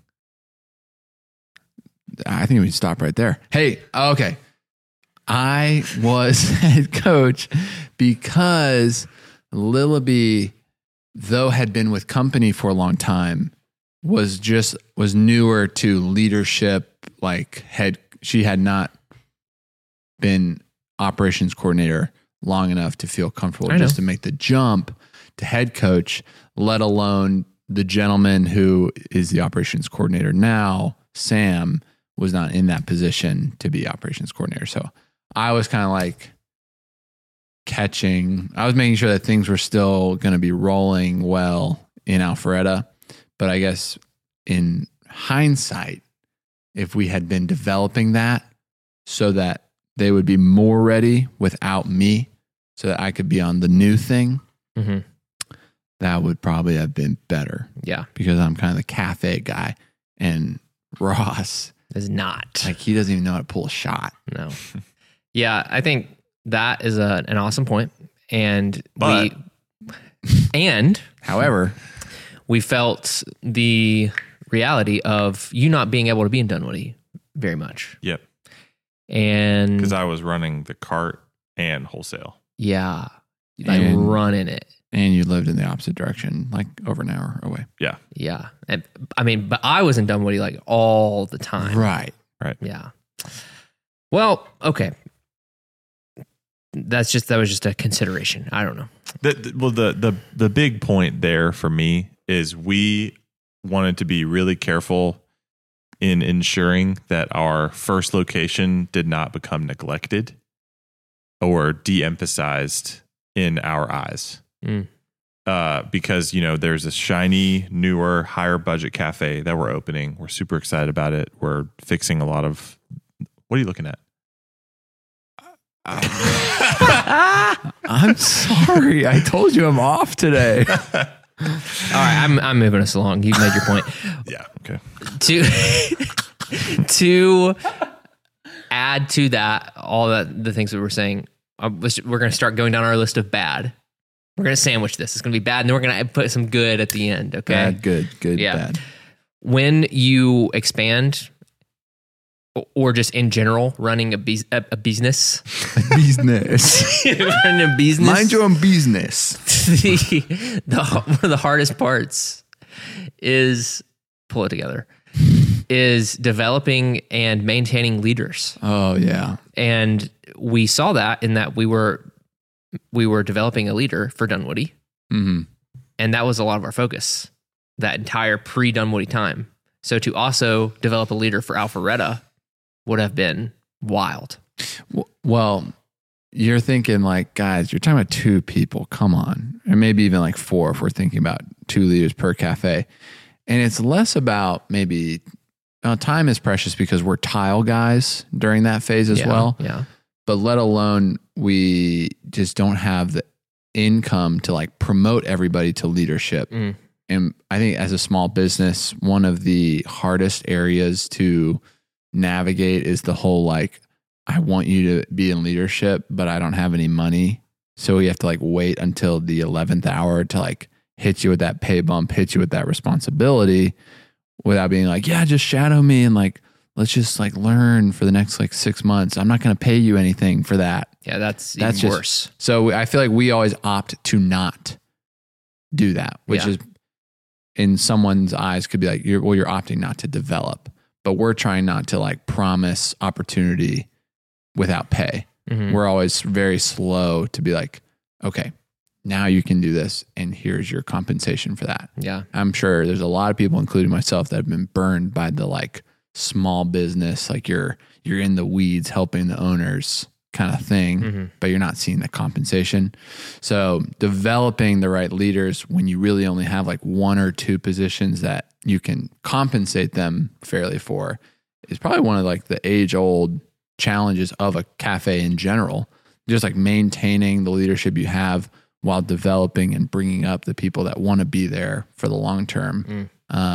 I think we can stop right there. Hey, okay. I was head coach because Lillaby, though had been with company for a long time, was newer to leadership. Like she had not been operations coordinator long enough to feel comfortable just to make the jump to head coach, let alone the gentleman who is the operations coordinator now, Sam, was not in that position to be operations coordinator. So I was kind of like I was making sure that things were still going to be rolling well in Alpharetta. But I guess in hindsight, if we had been developing that so that they would be more ready without me, so that I could be on the new thing, that would probably have been better. Yeah. Because I'm kind of the cafe guy, and Ross is not. Like, he doesn't even know how to pull a shot. No. Yeah, I think that is an awesome point. However, we felt the reality of you not being able to be in Dunwoody very much. Yep. And because I was running the cart and wholesale. Yeah. Like running it. And you lived in the opposite direction, like over an hour away. Yeah. Yeah. And I mean, but I was in Dunwoody like all the time. Right. Yeah. Well, okay. That was just a consideration. I don't know. The big point there for me is we wanted to be really careful in ensuring that our first location did not become neglected or de-emphasized in our eyes. Because, you know, there's a shiny, newer, higher budget cafe that we're opening. We're super excited about it. We're fixing a lot of... What are you looking at? I'm sorry. I told you I'm off today. All right, I'm moving us along. You made your point. Yeah. Okay. To add to that, all the things that we're saying, we're going to start going down our list of bad. We're going to sandwich this. It's going to be bad, and then we're going to put some good at the end. Okay. Bad, good, yeah. bad. When you expand or just in general running a business. Business. Running a business. Mind your own business. One of the hardest parts is pull it together. Is developing and maintaining leaders. Oh yeah. And we saw that in that we were developing a leader for Dunwoody. Mm-hmm. And that was a lot of our focus that entire pre-Dunwoody time. So to also develop a leader for Alpharetta would have been wild. Well, you're thinking like, guys, you're talking about 2 people. Come on. Or maybe even like 4 if we're thinking about 2 leaders per cafe. And it's less about maybe time is precious because we're tile guys during that phase as well. Yeah. But let alone we just don't have the income to like promote everybody to leadership. And I think as a small business, one of the hardest areas to navigate is the whole like, I want you to be in leadership, but I don't have any money. So we have to like wait until the 11th hour to like hit you with that pay bump, hit you with that responsibility without being like, yeah, just shadow me and like, let's just like learn for the next like 6 months. I'm not going to pay you anything for that. Yeah, that's even worse. So I feel like we always opt to not do that, which is in someone's eyes could be like, you're opting not to develop, but we're trying not to like promise opportunity without pay. Mm-hmm. We're always very slow to be like, okay, now you can do this and here's your compensation for that. Yeah. I'm sure there's a lot of people, including myself, that have been burned by the like small business, like you're in the weeds helping the owners kind of thing, but you're not seeing the compensation. So developing the right leaders when you really only have like 1 or 2 positions that you can compensate them fairly for is probably one of like the age-old challenges of a cafe in general. Just like maintaining the leadership you have while developing and bringing up the people that want to be there for the long term.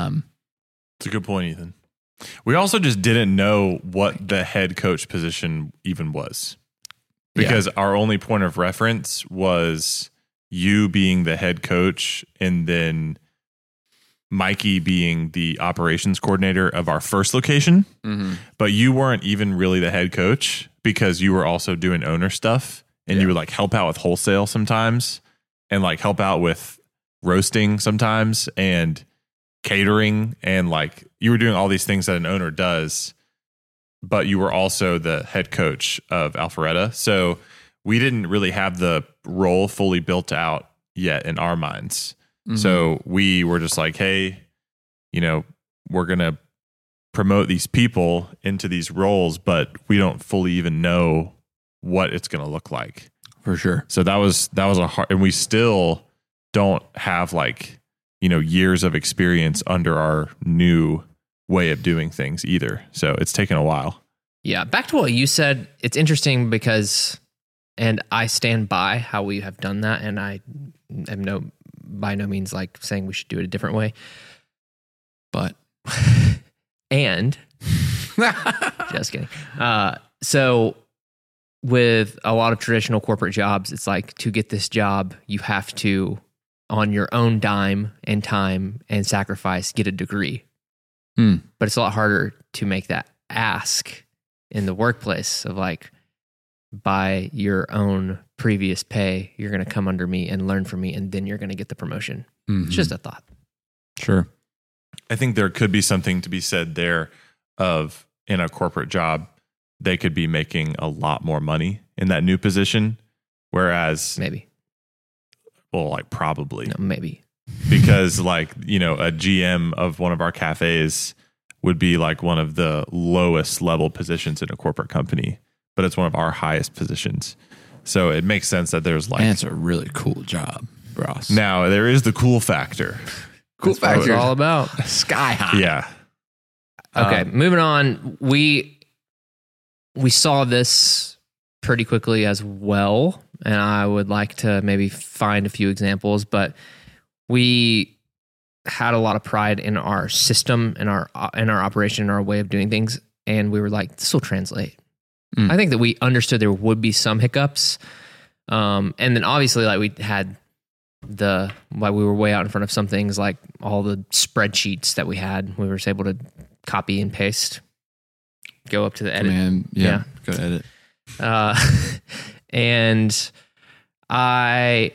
It's a good point, Ethan. We also just didn't know what the head coach position even was. Because our only point of reference was you being the head coach and then Mikey being the operations coordinator of our first location. Mm-hmm. But you weren't even really the head coach because you were also doing owner stuff and you would like help out with wholesale sometimes and like help out with roasting sometimes and catering. And like you were doing all these things that an owner does. But you were also the head coach of Alpharetta. So we didn't really have the role fully built out yet in our minds. Mm-hmm. So we were just like, hey, we're going to promote these people into these roles, but we don't fully even know what it's going to look like. For sure. So that was a hard, and we still don't have like, years of experience under our new way of doing things either. So it's taken a while. Yeah. Back to what you said. It's interesting because, and I stand by how we have done that. And I am by no means like saying we should do it a different way, but, and just kidding. So with a lot of traditional corporate jobs, it's like to get this job, you have to, on your own dime and time and sacrifice, get a degree. But it's a lot harder to make that ask in the workplace of like, by your own previous pay, you're going to come under me and learn from me, and then you're going to get the promotion. Mm-hmm. It's just a thought. Sure. I think there could be something to be said there of in a corporate job, they could be making a lot more money in that new position. Whereas maybe, well, like probably no, maybe. Because like, a GM of one of our cafes would be like one of the lowest level positions in a corporate company, but it's one of our highest positions. So it makes sense that there's like, and it's a really cool job, Ross. Now there is the cool factor. Cool factor. That's what it's all about. Sky high. Yeah. Okay. Moving on. We saw this pretty quickly as well. And I would like to maybe find a few examples, but we had a lot of pride in our system and our operation and our way of doing things. And we were like, this will translate. I think that we understood there would be some hiccups. And then obviously like we had we were way out in front of some things like all the spreadsheets that we were able to copy and paste go up to the edit. Command, Yeah. go to edit. And I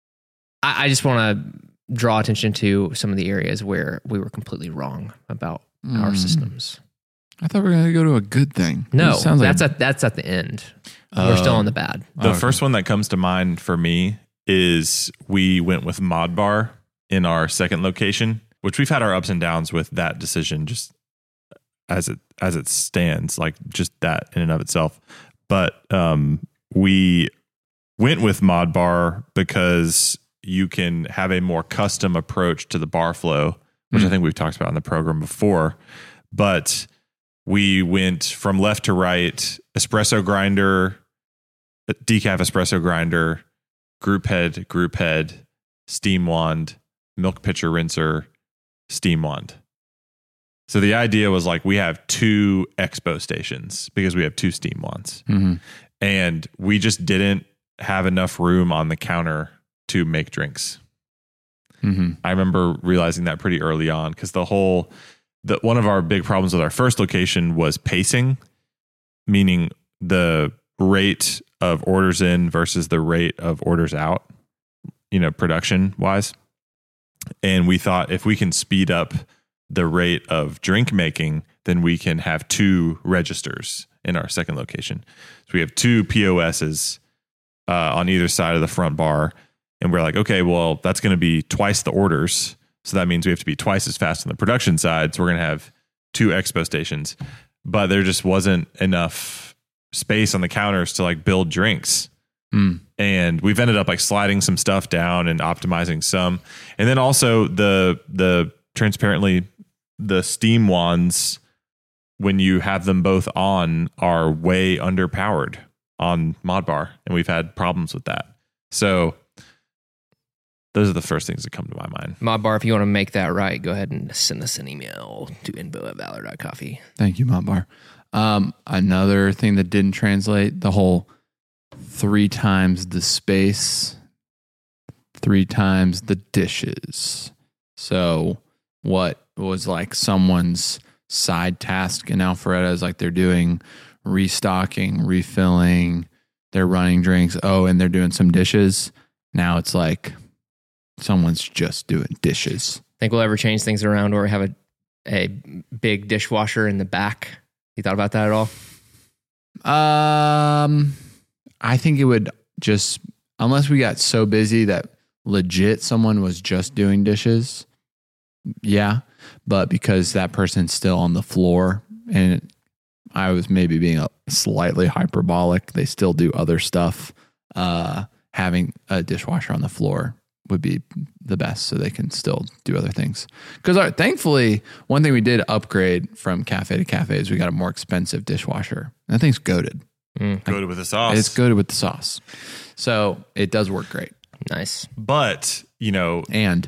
just want to draw attention to some of the areas where we were completely wrong about our systems. I thought we were going to go to a good thing. No, It sounds like that's at the end. We're still on the bad. The first one that comes to mind for me is we went with Mod Bar in our second location, which we've had our ups and downs with that decision just as it stands, like just that in and of itself. But we went with Mod Bar because you can have a more custom approach to the bar flow, which I think we've talked about in the program before. But we went from left to right, espresso grinder, decaf espresso grinder, group head, steam wand, milk pitcher rinser, steam wand. So the idea was like we have 2 expo stations because we have 2 steam wands. Mm-hmm. And we just didn't have enough room on the counter to make drinks. Mm-hmm. I remember realizing that pretty early on because one of our big problems with our first location was pacing, meaning the rate of orders in versus the rate of orders out, production wise. And we thought if we can speed up the rate of drink making, then we can have 2 registers in our second location. So we have 2 POSs on either side of the front bar. And we're like, okay, well, that's going to be twice the orders. So that means we have to be twice as fast on the production side. So we're going to have 2 expo stations. But there just wasn't enough space on the counters to like build drinks. And we've ended up like sliding some stuff down and optimizing some. And then also the transparently, the steam wands, when you have them both on, are way underpowered on Mod Bar. And we've had problems with that. So those are the first things that come to my mind. Mod Bar, if you want to make that right, go ahead and send us an email to info@valor.coffee. Thank you, Mod Bar. Another thing that didn't translate, the whole 3 times the space, 3 times the dishes. So what was like someone's side task in Alpharetta is like they're doing restocking, refilling, they're running drinks. Oh, and they're doing some dishes. Now it's like someone's just doing dishes. Think we'll ever change things around or have a big dishwasher in the back? You thought about that at all? I think it would just, unless we got so busy that legit someone was just doing dishes. Yeah. But because that person's still on the floor and I was maybe being slightly hyperbolic, they still do other stuff. Having a dishwasher on the floor would be the best so they can still do other things. Because thankfully, one thing we did upgrade from cafe to cafe is we got a more expensive dishwasher. That thing's goated. Goated with the sauce. It's goated with the sauce. So it does work great. Nice. But, And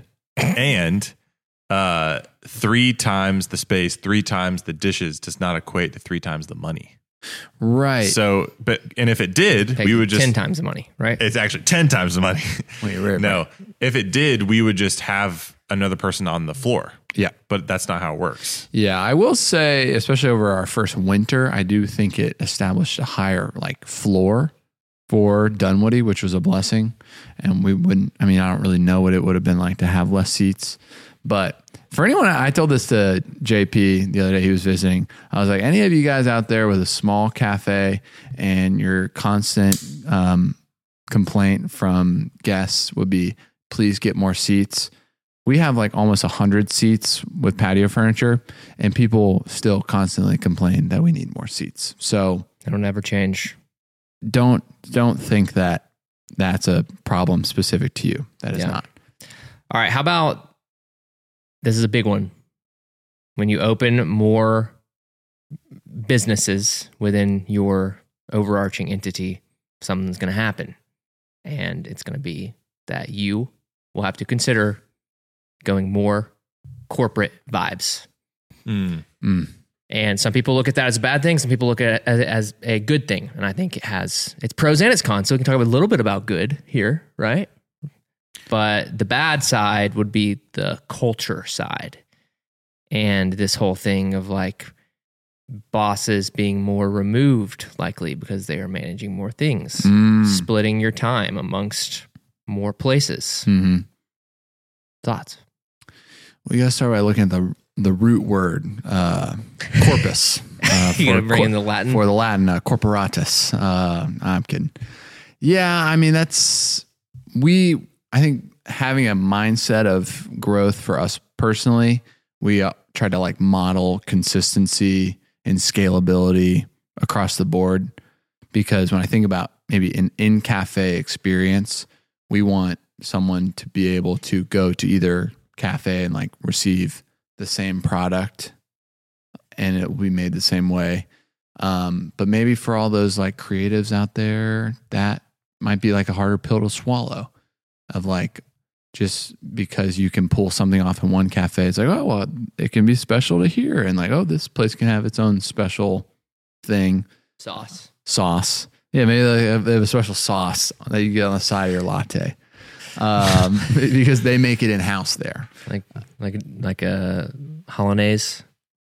3 times the space, 3 times the dishes does not equate to 3 times the money. right. So, and if it did, we would just 10 times the money, right? It's actually 10 times the money. Wait, right. No, if it did, we would just have another person on the floor. Yeah. But that's not how it works. Yeah, I will say, especially over our first winter, I do think it established a higher like floor for Dunwoody, which was a blessing. And we wouldn't, I don't really know what it would have been like to have less seats. But for anyone, I told this to JP the other day, he was visiting. I was like, any of you guys out there with a small cafe and your constant complaint from guests would be, please get more seats. We have like almost 100 seats with patio furniture and people still constantly complain that we need more seats. So It'll never change. don't think that that's a problem specific to you. That is not. All right. How about, this is a big one. When you open more businesses within your overarching entity, something's going to happen. And it's going to be that you will have to consider going more corporate vibes. And some people look at that as a bad thing. Some people look at it as a good thing. And I think it has its pros and its cons. So we can talk a little bit about good here, right? But the bad side would be the culture side. And this whole thing of like bosses being more removed, likely because they are managing more things, splitting your time amongst more places. Mm-hmm. Thoughts? Well, you got to start by looking at the root word, corpus. You got to bring in the Latin? For the Latin, corporatus. I'm kidding. Yeah, I mean, I think having a mindset of growth for us personally, we try to like model consistency and scalability across the board. Because when I think about maybe an in-cafe experience, we want someone to be able to go to either cafe and like receive the same product and it will be made the same way. But maybe for all those like creatives out there, that might be like a harder pill to swallow of like, just because you can pull something off in one cafe, it's like, oh, well, it can be special to here. And like, oh, this place can have its own special thing. Sauce. Yeah, maybe they have a special sauce that you get on the side of your latte. Because they make it in-house there. Like a hollandaise.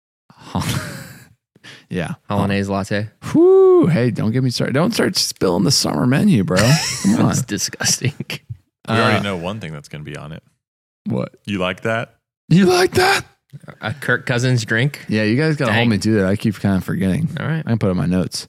Yeah. Hollandaise latte. Whoo, hey, don't get me started. Don't start spilling the summer menu, bro. Come on. That's disgusting. We already know one thing that's going to be on it. What? You like that? You like that? A Kirk Cousins drink? Yeah, you guys got to hold me to that. I keep kind of forgetting. All right. I can put it in my notes.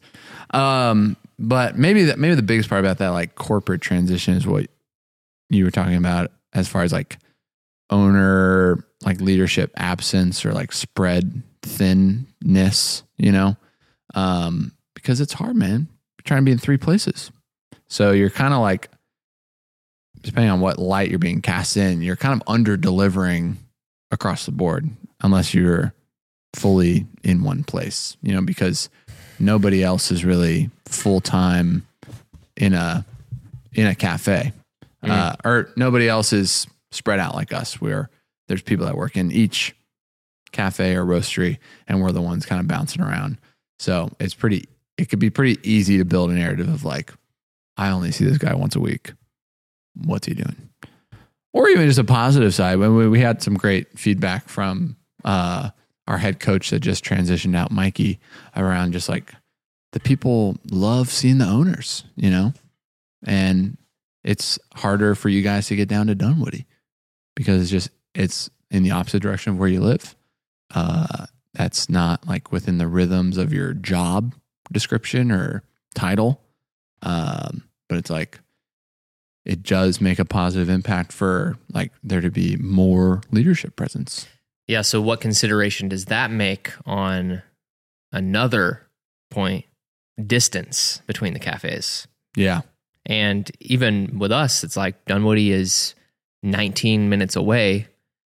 But maybe the biggest part about that like corporate transition is what you were talking about as far as like owner, like leadership absence or like spread thinness, you know? Because it's hard, man. You're trying to be in 3 places. So you're kind of like, depending on what light you're being cast in, you're kind of under delivering across the board unless you're fully in one place, you know, because nobody else is really full-time in a cafe, or nobody else is spread out like us, where there's people that work in each cafe or roastery and we're the ones kind of bouncing around. So it could be pretty easy to build a narrative of like, I only see this guy once a week. What's he doing? Or even just a positive side. When we had some great feedback from our head coach that just transitioned out, Mikey, around just like the people love seeing the owners, you know, and it's harder for you guys to get down to Dunwoody because it's in the opposite direction of where you live. That's not like within the rhythms of your job description or title. But it's like, it does make a positive impact for like there to be more leadership presence. Yeah. So what consideration does that make on another point, distance between the cafes? Yeah. And even with us, it's like Dunwoody is 19 minutes away.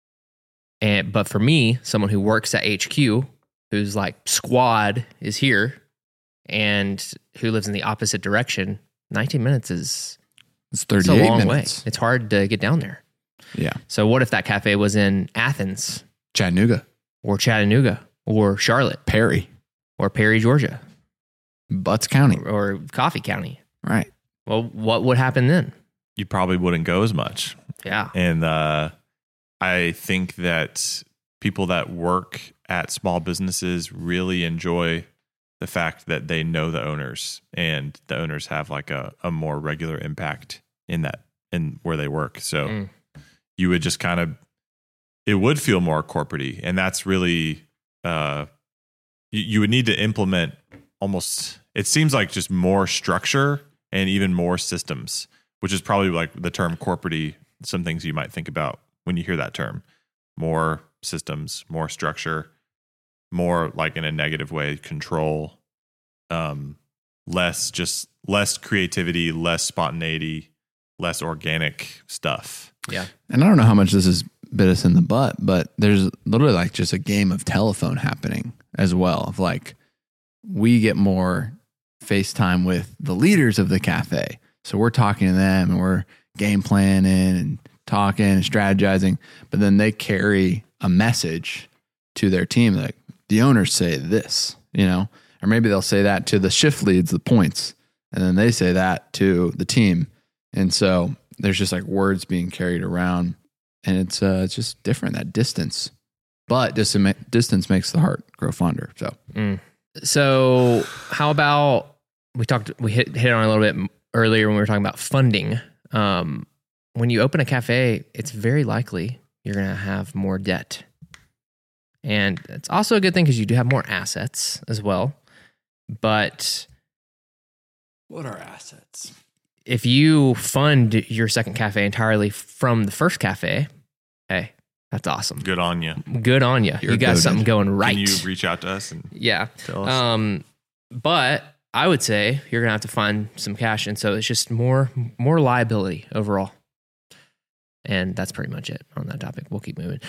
But for me, someone who works at HQ, who's like squad is here and who lives in the opposite direction, 19 minutes is... It's 38 it's a long minutes. way. It's hard to get down there. Yeah. So what if that cafe was in Athens Chattanooga or Charlotte, Perry, Georgia, Butts County, or Coffee County? Right. Well, what would happen then? You probably wouldn't go as much. Yeah. And I think that people that work at small businesses really enjoy the fact that they know the owners and the owners have like a more regular impact in where they work. So you would just it would feel more corporate-y. And that's really, you would need to implement almost, it seems like just more structure and even more systems, which is probably like the term corporate-y, some things you might think about when you hear that term. More systems, more structure, more like in a negative way, control, less creativity, less spontaneity, less organic stuff. Yeah. And I don't know how much this has bit us in the butt, but there's literally like just a game of telephone happening as well. Of like, we get more FaceTime with the leaders of the cafe. So we're talking to them and we're game planning and talking and strategizing, but then they carry a message to their team. Like, the owners say this, you know, or maybe they'll say that to the shift leads, the points, and then they say that to the team. And so there's just like words being carried around, and it's just different, that distance. But distance makes the heart grow fonder. So So how about we hit on it a little bit earlier when we were talking about funding. When you open a cafe, it's very likely you're going to have more debt. And it's also a good thing because you do have more assets as well. But What are assets? if you fund your second cafe entirely from the first cafe, hey, that's awesome. Good on you. Good on you. You're You got goated. something going right. Can you reach out to us and Yeah. tell us? But I would say you're gonna have to find some cash, and so it's just more liability overall. And that's pretty much it on that topic. We'll keep moving.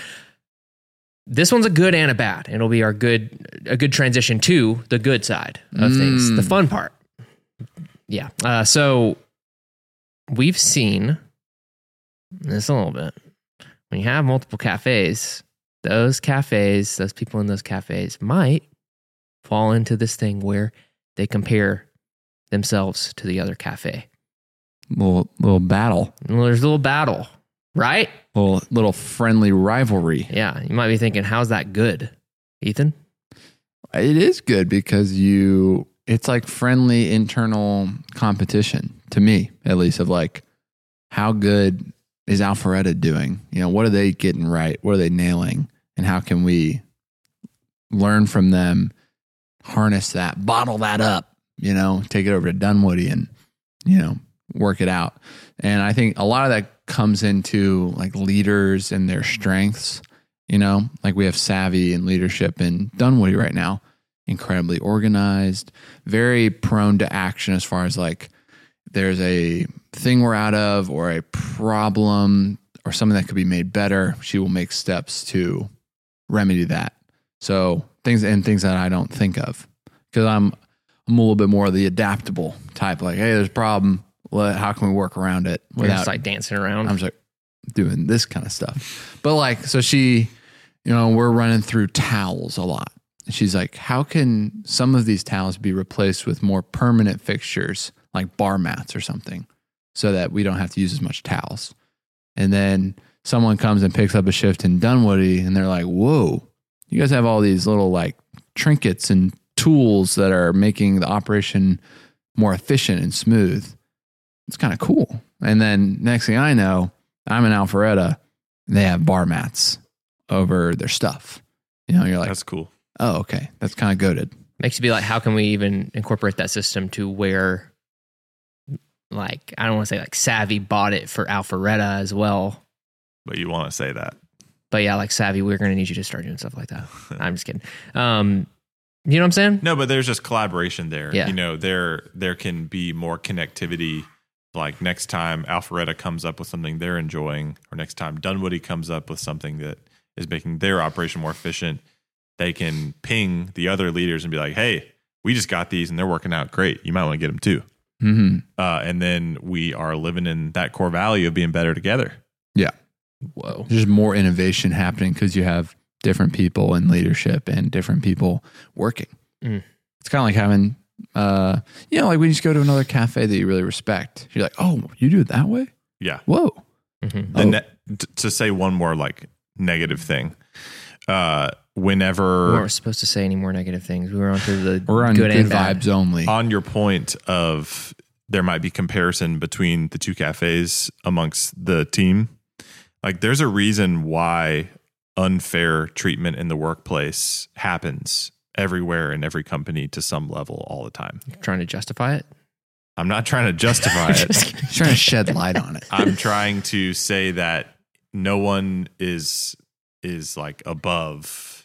This one's a good and a bad. It'll be a good transition to the good side of things, the fun part. Yeah. So we've seen this a little bit. When you have multiple cafes, those people in those cafes might fall into this thing where they compare themselves to the other cafe. Little battle. Well, there's a little battle, right? Little friendly rivalry. Yeah. You might be thinking, how's that good, Ethan? It is good because it's like friendly internal competition to me, at least, of like, how good is Alpharetta doing? What are they getting right? What are they nailing? And how can we learn from them, harness that, bottle that up, take it over to Dunwoody and, work it out. And I think a lot of that comes into like leaders and their strengths, like we have savvy and leadership in Dunwoody right now, incredibly organized, very prone to action as far as like there's a thing we're out of or a problem or something that could be made better. She will make steps to remedy that. So things that I don't think of because I'm a little bit more of the adaptable type. Like, hey, there's a problem. How can we work around it We're just like dancing around. I'm just like doing this kind of stuff. But like, so she, we're running through towels a lot. And she's like, how can some of these towels be replaced with more permanent fixtures like bar mats or something so that we don't have to use as much towels? And then someone comes and picks up a shift in Dunwoody and they're like, whoa, you guys have all these little like trinkets and tools that are making the operation more efficient and smooth. It's kind of cool. And then next thing I know, I'm in Alpharetta and they have bar mats over their stuff. You're like, That's cool. oh, okay. That's kind of goated. Makes you be like, how can we even incorporate that system to where, like, I don't want to say like Savvy bought it for Alpharetta as well. But you want to say that. But yeah, like Savvy, we're going to need you to start doing stuff like that. I'm just kidding. You know what I'm saying? No, but there's just collaboration there. Yeah. There can be more connectivity. Like next time Alpharetta comes up with something they're enjoying, or next time Dunwoody comes up with something that is making their operation more efficient, they can ping the other leaders and be like, hey, we just got these and they're working out great. You might want to get them too. Mm-hmm. And then we are living in that core value of being better together. Yeah. Whoa. There's more innovation happening because you have different people in leadership and different people working. Mm. It's kind of like having, like when you just go to another cafe that you really respect. You're like, oh, you do it that way? Yeah. Whoa. Mm-hmm. To say one more like negative thing, We whenever weren't supposed to say any more negative things. We were on to We're on good good and bad. vibes only. on your point of there might be comparison between the two cafes amongst the team, like there's a reason why unfair treatment in the workplace happens everywhere in every company to some level all the time. Trying to justify it. I'm not trying to justify it. Just kidding. Trying to shed light on it. I'm trying to say that no one is like above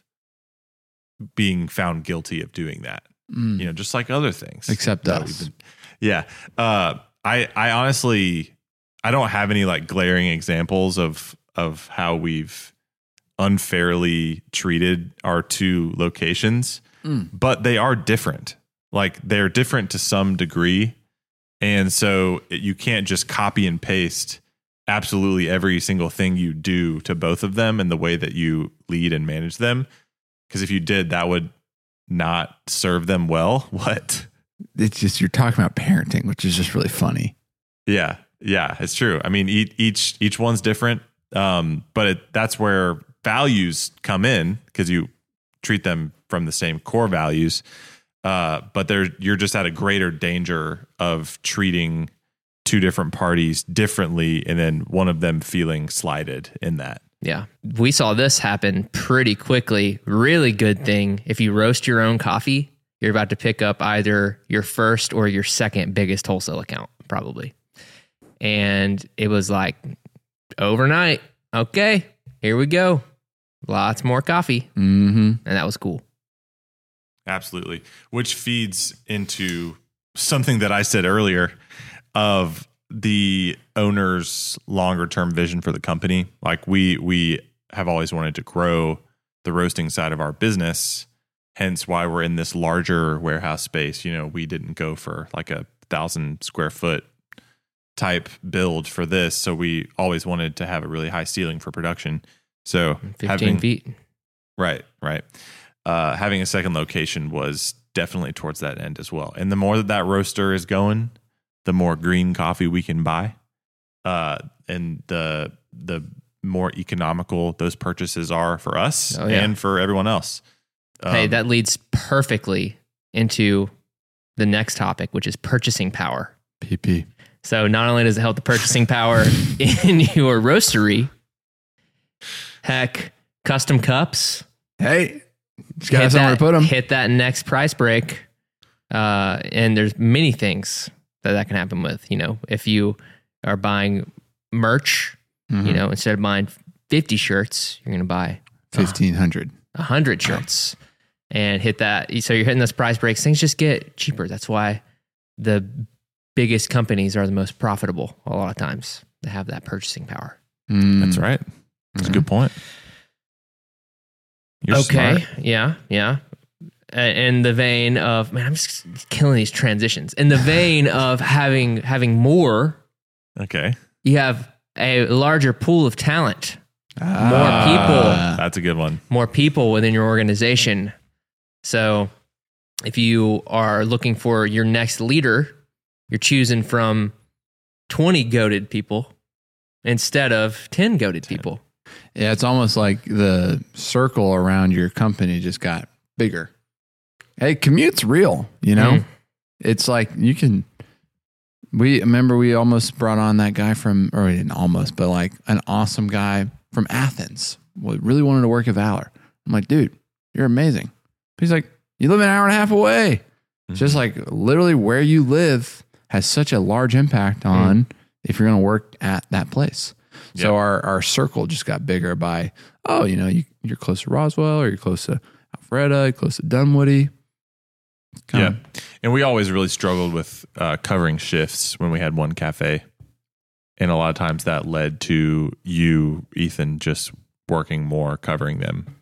being found guilty of doing that. Mm. Just like other things. Except that us. we've been- yeah. I honestly, I don't have any like glaring examples of how we've unfairly treated our two locations, but they are different. Like they're different to some degree. And so you can't just copy and paste absolutely every single thing you do to both of them and the way that you lead and manage them. Because if you did, that would not serve them well. What? It's just, you're talking about parenting, which is just really funny. Yeah, it's true. I mean, each one's different, but that's where values come in because you treat them from the same core values. But you're just at a greater danger of treating two different parties differently, and then one of them feeling slighted in that. Yeah. We saw this happen pretty quickly. Really good thing. If you roast your own coffee, you're about to pick up either your first or your second biggest wholesale account, probably. And it was like overnight. Okay, here we go. Lots more coffee. Mm-hmm. And that was cool. Absolutely. Which feeds into something that I said earlier of the owner's longer term vision for the company. Like we have always wanted to grow the roasting side of our business, hence why we're in this larger warehouse space. You know, we didn't go for like 1,000 square foot type build for this. So we always wanted to have a really high ceiling for production. So 15 feet. Right. Having a second location was definitely towards that end as well. And the more that roaster is going, the more green coffee we can buy, and the more economical those purchases are for us and for everyone else. Hey, that leads perfectly into the next topic, which is purchasing power. PP. So not only does it help the purchasing power in your roastery, heck, custom cups. Hey, just got somewhere to put them. Hit that next price break. And there's many things that can happen with, you know, if you are buying merch, you know, instead of buying 50 shirts, you're going to buy 1,500. 100 shirts and hit that. So you're hitting those price breaks. Things just get cheaper. That's why the biggest companies are the most profitable a lot of times. They have that purchasing power. That's right. That's a good point. You're okay. smart. Yeah. In the vein of, man, I'm just killing these transitions. In the vein of having more, Okay. you have a larger pool of talent, more people. That's a good one. More people within your organization. So if you are looking for your next leader, you're choosing from 20 goated people instead of 10 goated people. Yeah, it's almost like the circle around your company just got bigger. Hey, commute's real, you know? It's like we almost brought on that guy or we didn't almost, but like an awesome guy from Athens. Really wanted to work at Valor. I'm like, dude, you're amazing. He's like, you live an hour and a half away. It's just like literally where you live has such a large impact on if you're going to work at that place. Yep. So our circle just got bigger by, you're close to Roswell, or you're close to Alpharetta, you're close to Dunwoody. Yeah. And we always really struggled with covering shifts when we had one cafe. And a lot of times that led to you, Ethan, just working more, covering them.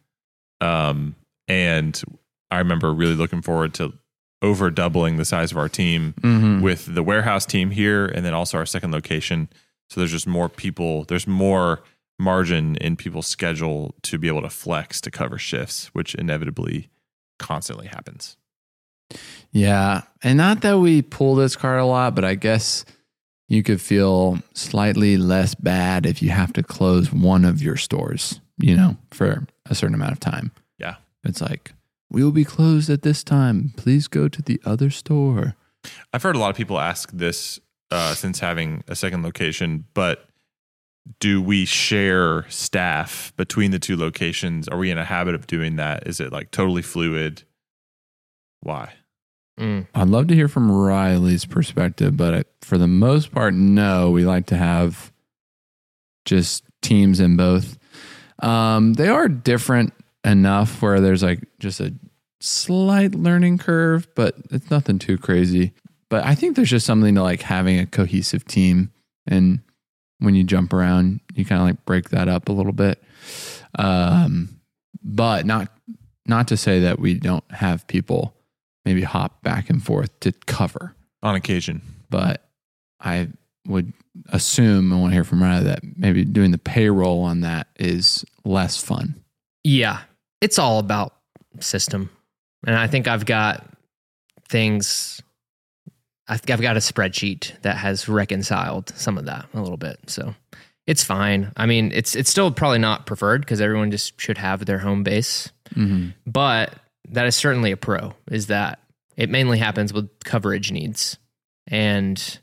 And I remember really looking forward to over doubling the size of our team with the warehouse team here, and then also our second location. So there's just more people, there's more margin in people's schedule to be able to flex to cover shifts, which inevitably constantly happens. Yeah. And not that we pull this card a lot, but I guess you could feel slightly less bad if you have to close one of your stores, you know, for a certain amount of time. Yeah. It's like, we will be closed at this time. Please go to the other store. I've heard a lot of people ask this since having a second location, but do we share staff between the two locations? Are we in a habit of doing that? Is it like totally fluid? Why? I'd love to hear from Riley's perspective, but for the most part, no. We like to have just teams in both. They are different enough where there's like just a slight learning curve, but it's nothing too crazy. But I think there's just something to like having a cohesive team, and when you jump around, you kind of like break that up a little bit. But not to say that we don't have people maybe hop back and forth to cover On occasion. But I would assume, I want to hear from Riley, that maybe doing the payroll on that is less fun. Yeah. It's all about system. And I think I've got things, I've got a spreadsheet that has reconciled some of that a little bit. So it's fine. I mean, it's still probably not preferred because everyone just should have their home base. But that is certainly a pro, is that it mainly happens with coverage needs. And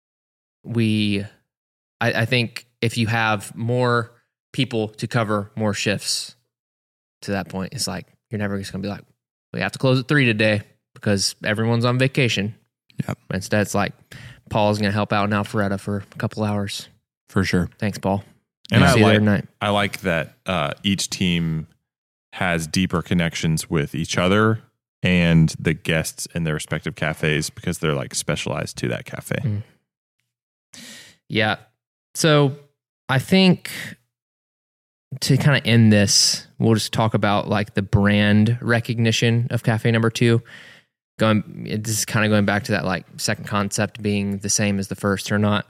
I think if you have more people to cover more shifts to that point, it's like, you're never just going to be like, we have to close at 3 today because everyone's on vacation. Yep. Instead, it's like, Paul's going to help out in Alpharetta for a couple hours. For sure. Thanks, Paul. And See you there tonight. I like that each team has deeper connections with each other and the guests in their respective cafes because they're like specialized to that cafe. Mm. Yeah. So I think to kind of end this, we'll just talk about like the brand recognition of Cafe Number 2. This is kind of going back to that like second concept being the same as the first or not.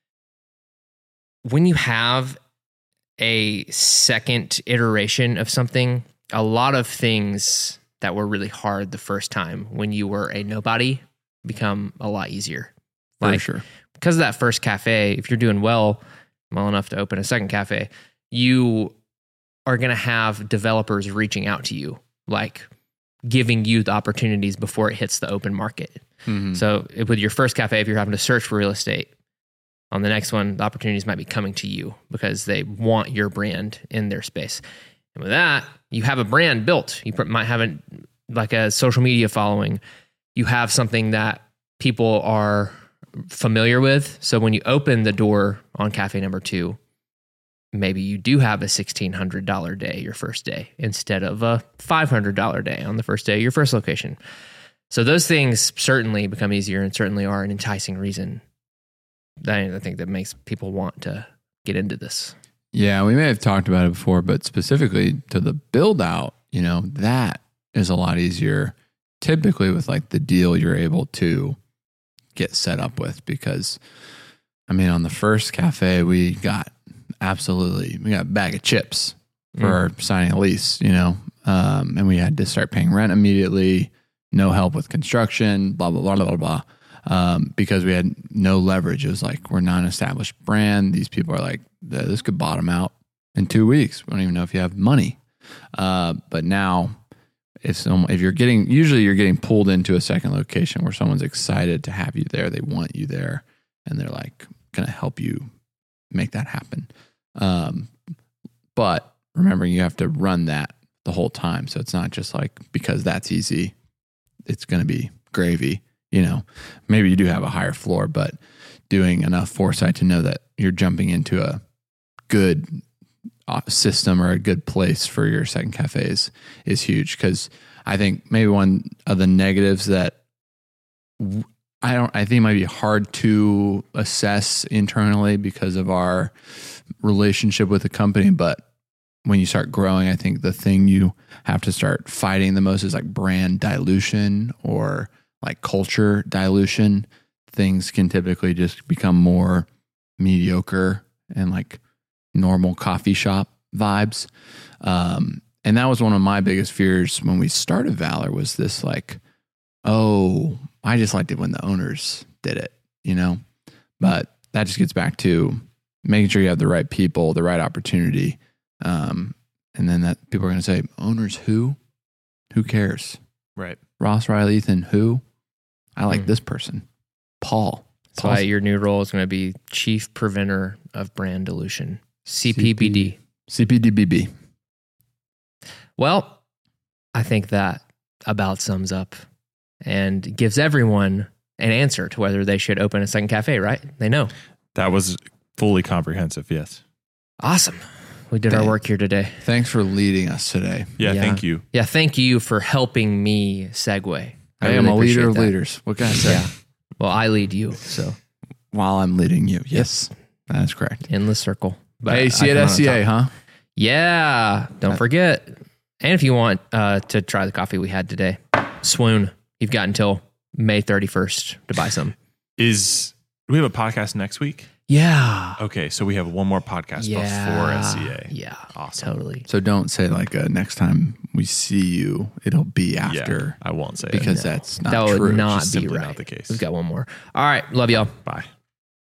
When you have a second iteration of something, a lot of things that were really hard the first time when you were a nobody become a lot easier. For sure. Because of that first cafe, if you're doing well enough to open a second cafe, you are going to have developers reaching out to you, like giving you the opportunities before it hits the open market. Mm-hmm. So with your first cafe, if you're having to search for real estate, on the next one, the opportunities might be coming to you because they want your brand in their space. And with that, you have a brand built. You might have like a social media following. You have something that people are familiar with. So when you open the door on Cafe Number 2, maybe you do have a $1,600 day your first day instead of a $500 day on the first day of your first location. So those things certainly become easier and certainly are an enticing reason that I think that makes people want to get into this. Yeah, we may have talked about it before, but specifically to the build out, that is a lot easier typically with like the deal you're able to get set up with. Because on the first cafe, we got a bag of chips for signing a lease, and we had to start paying rent immediately, no help with construction, blah, blah, blah, blah, blah. Because we had no leverage. It was like, we're not an established brand. These people are like, this could bottom out in 2 weeks. We don't even know if you have money. But now if you're getting pulled into a second location where someone's excited to have you there, they want you there, and they're like going to help you make that happen. But remembering you have to run that the whole time. So it's not just like, because that's easy, it's going to be gravy. Maybe you do have a higher floor, but doing enough foresight to know that you're jumping into a good system or a good place for your second cafes is huge. Because I think maybe one of the negatives that I think might be hard to assess internally because of our relationship with the company, but when you start growing, I think the thing you have to start fighting the most is like brand dilution or like culture dilution. Things can typically just become more mediocre and like normal coffee shop vibes. And that was one of my biggest fears when we started Valor, was this like, oh, I just liked it when the owners did it, but that just gets back to making sure you have the right people, the right opportunity. And then that people are going to say, owners who cares? Right. Ross, Riley, Ethan, who? I like this person. Paul. That's why your new role is going to be Chief Preventer of Brand Dilution. CPBD. CPDBB. Well, I think that about sums up and gives everyone an answer to whether they should open a second cafe, right? They know. That was fully comprehensive, yes. Awesome. We did our work here today. Thanks for leading us today. Yeah, thank you. Yeah, thank you for helping me segue. I am a leader of leaders. What can I say? Yeah. Well, I lead you, so. While I'm leading you. Yes, that's correct. Endless circle. But hey, see you at SCA, huh? Yeah. Don't forget. And if you want to try the coffee we had today, swoon. You've got until May 31st to buy some. Do we have a podcast next week? Yeah. Okay, so we have one more podcast before SCA. Yeah. Awesome. Totally. So don't say like next time we see you, it'll be after. Yeah, I won't say because it. that's not that true. would not Just be simply right. not the case. We've got one more. All right. Love y'all. Bye.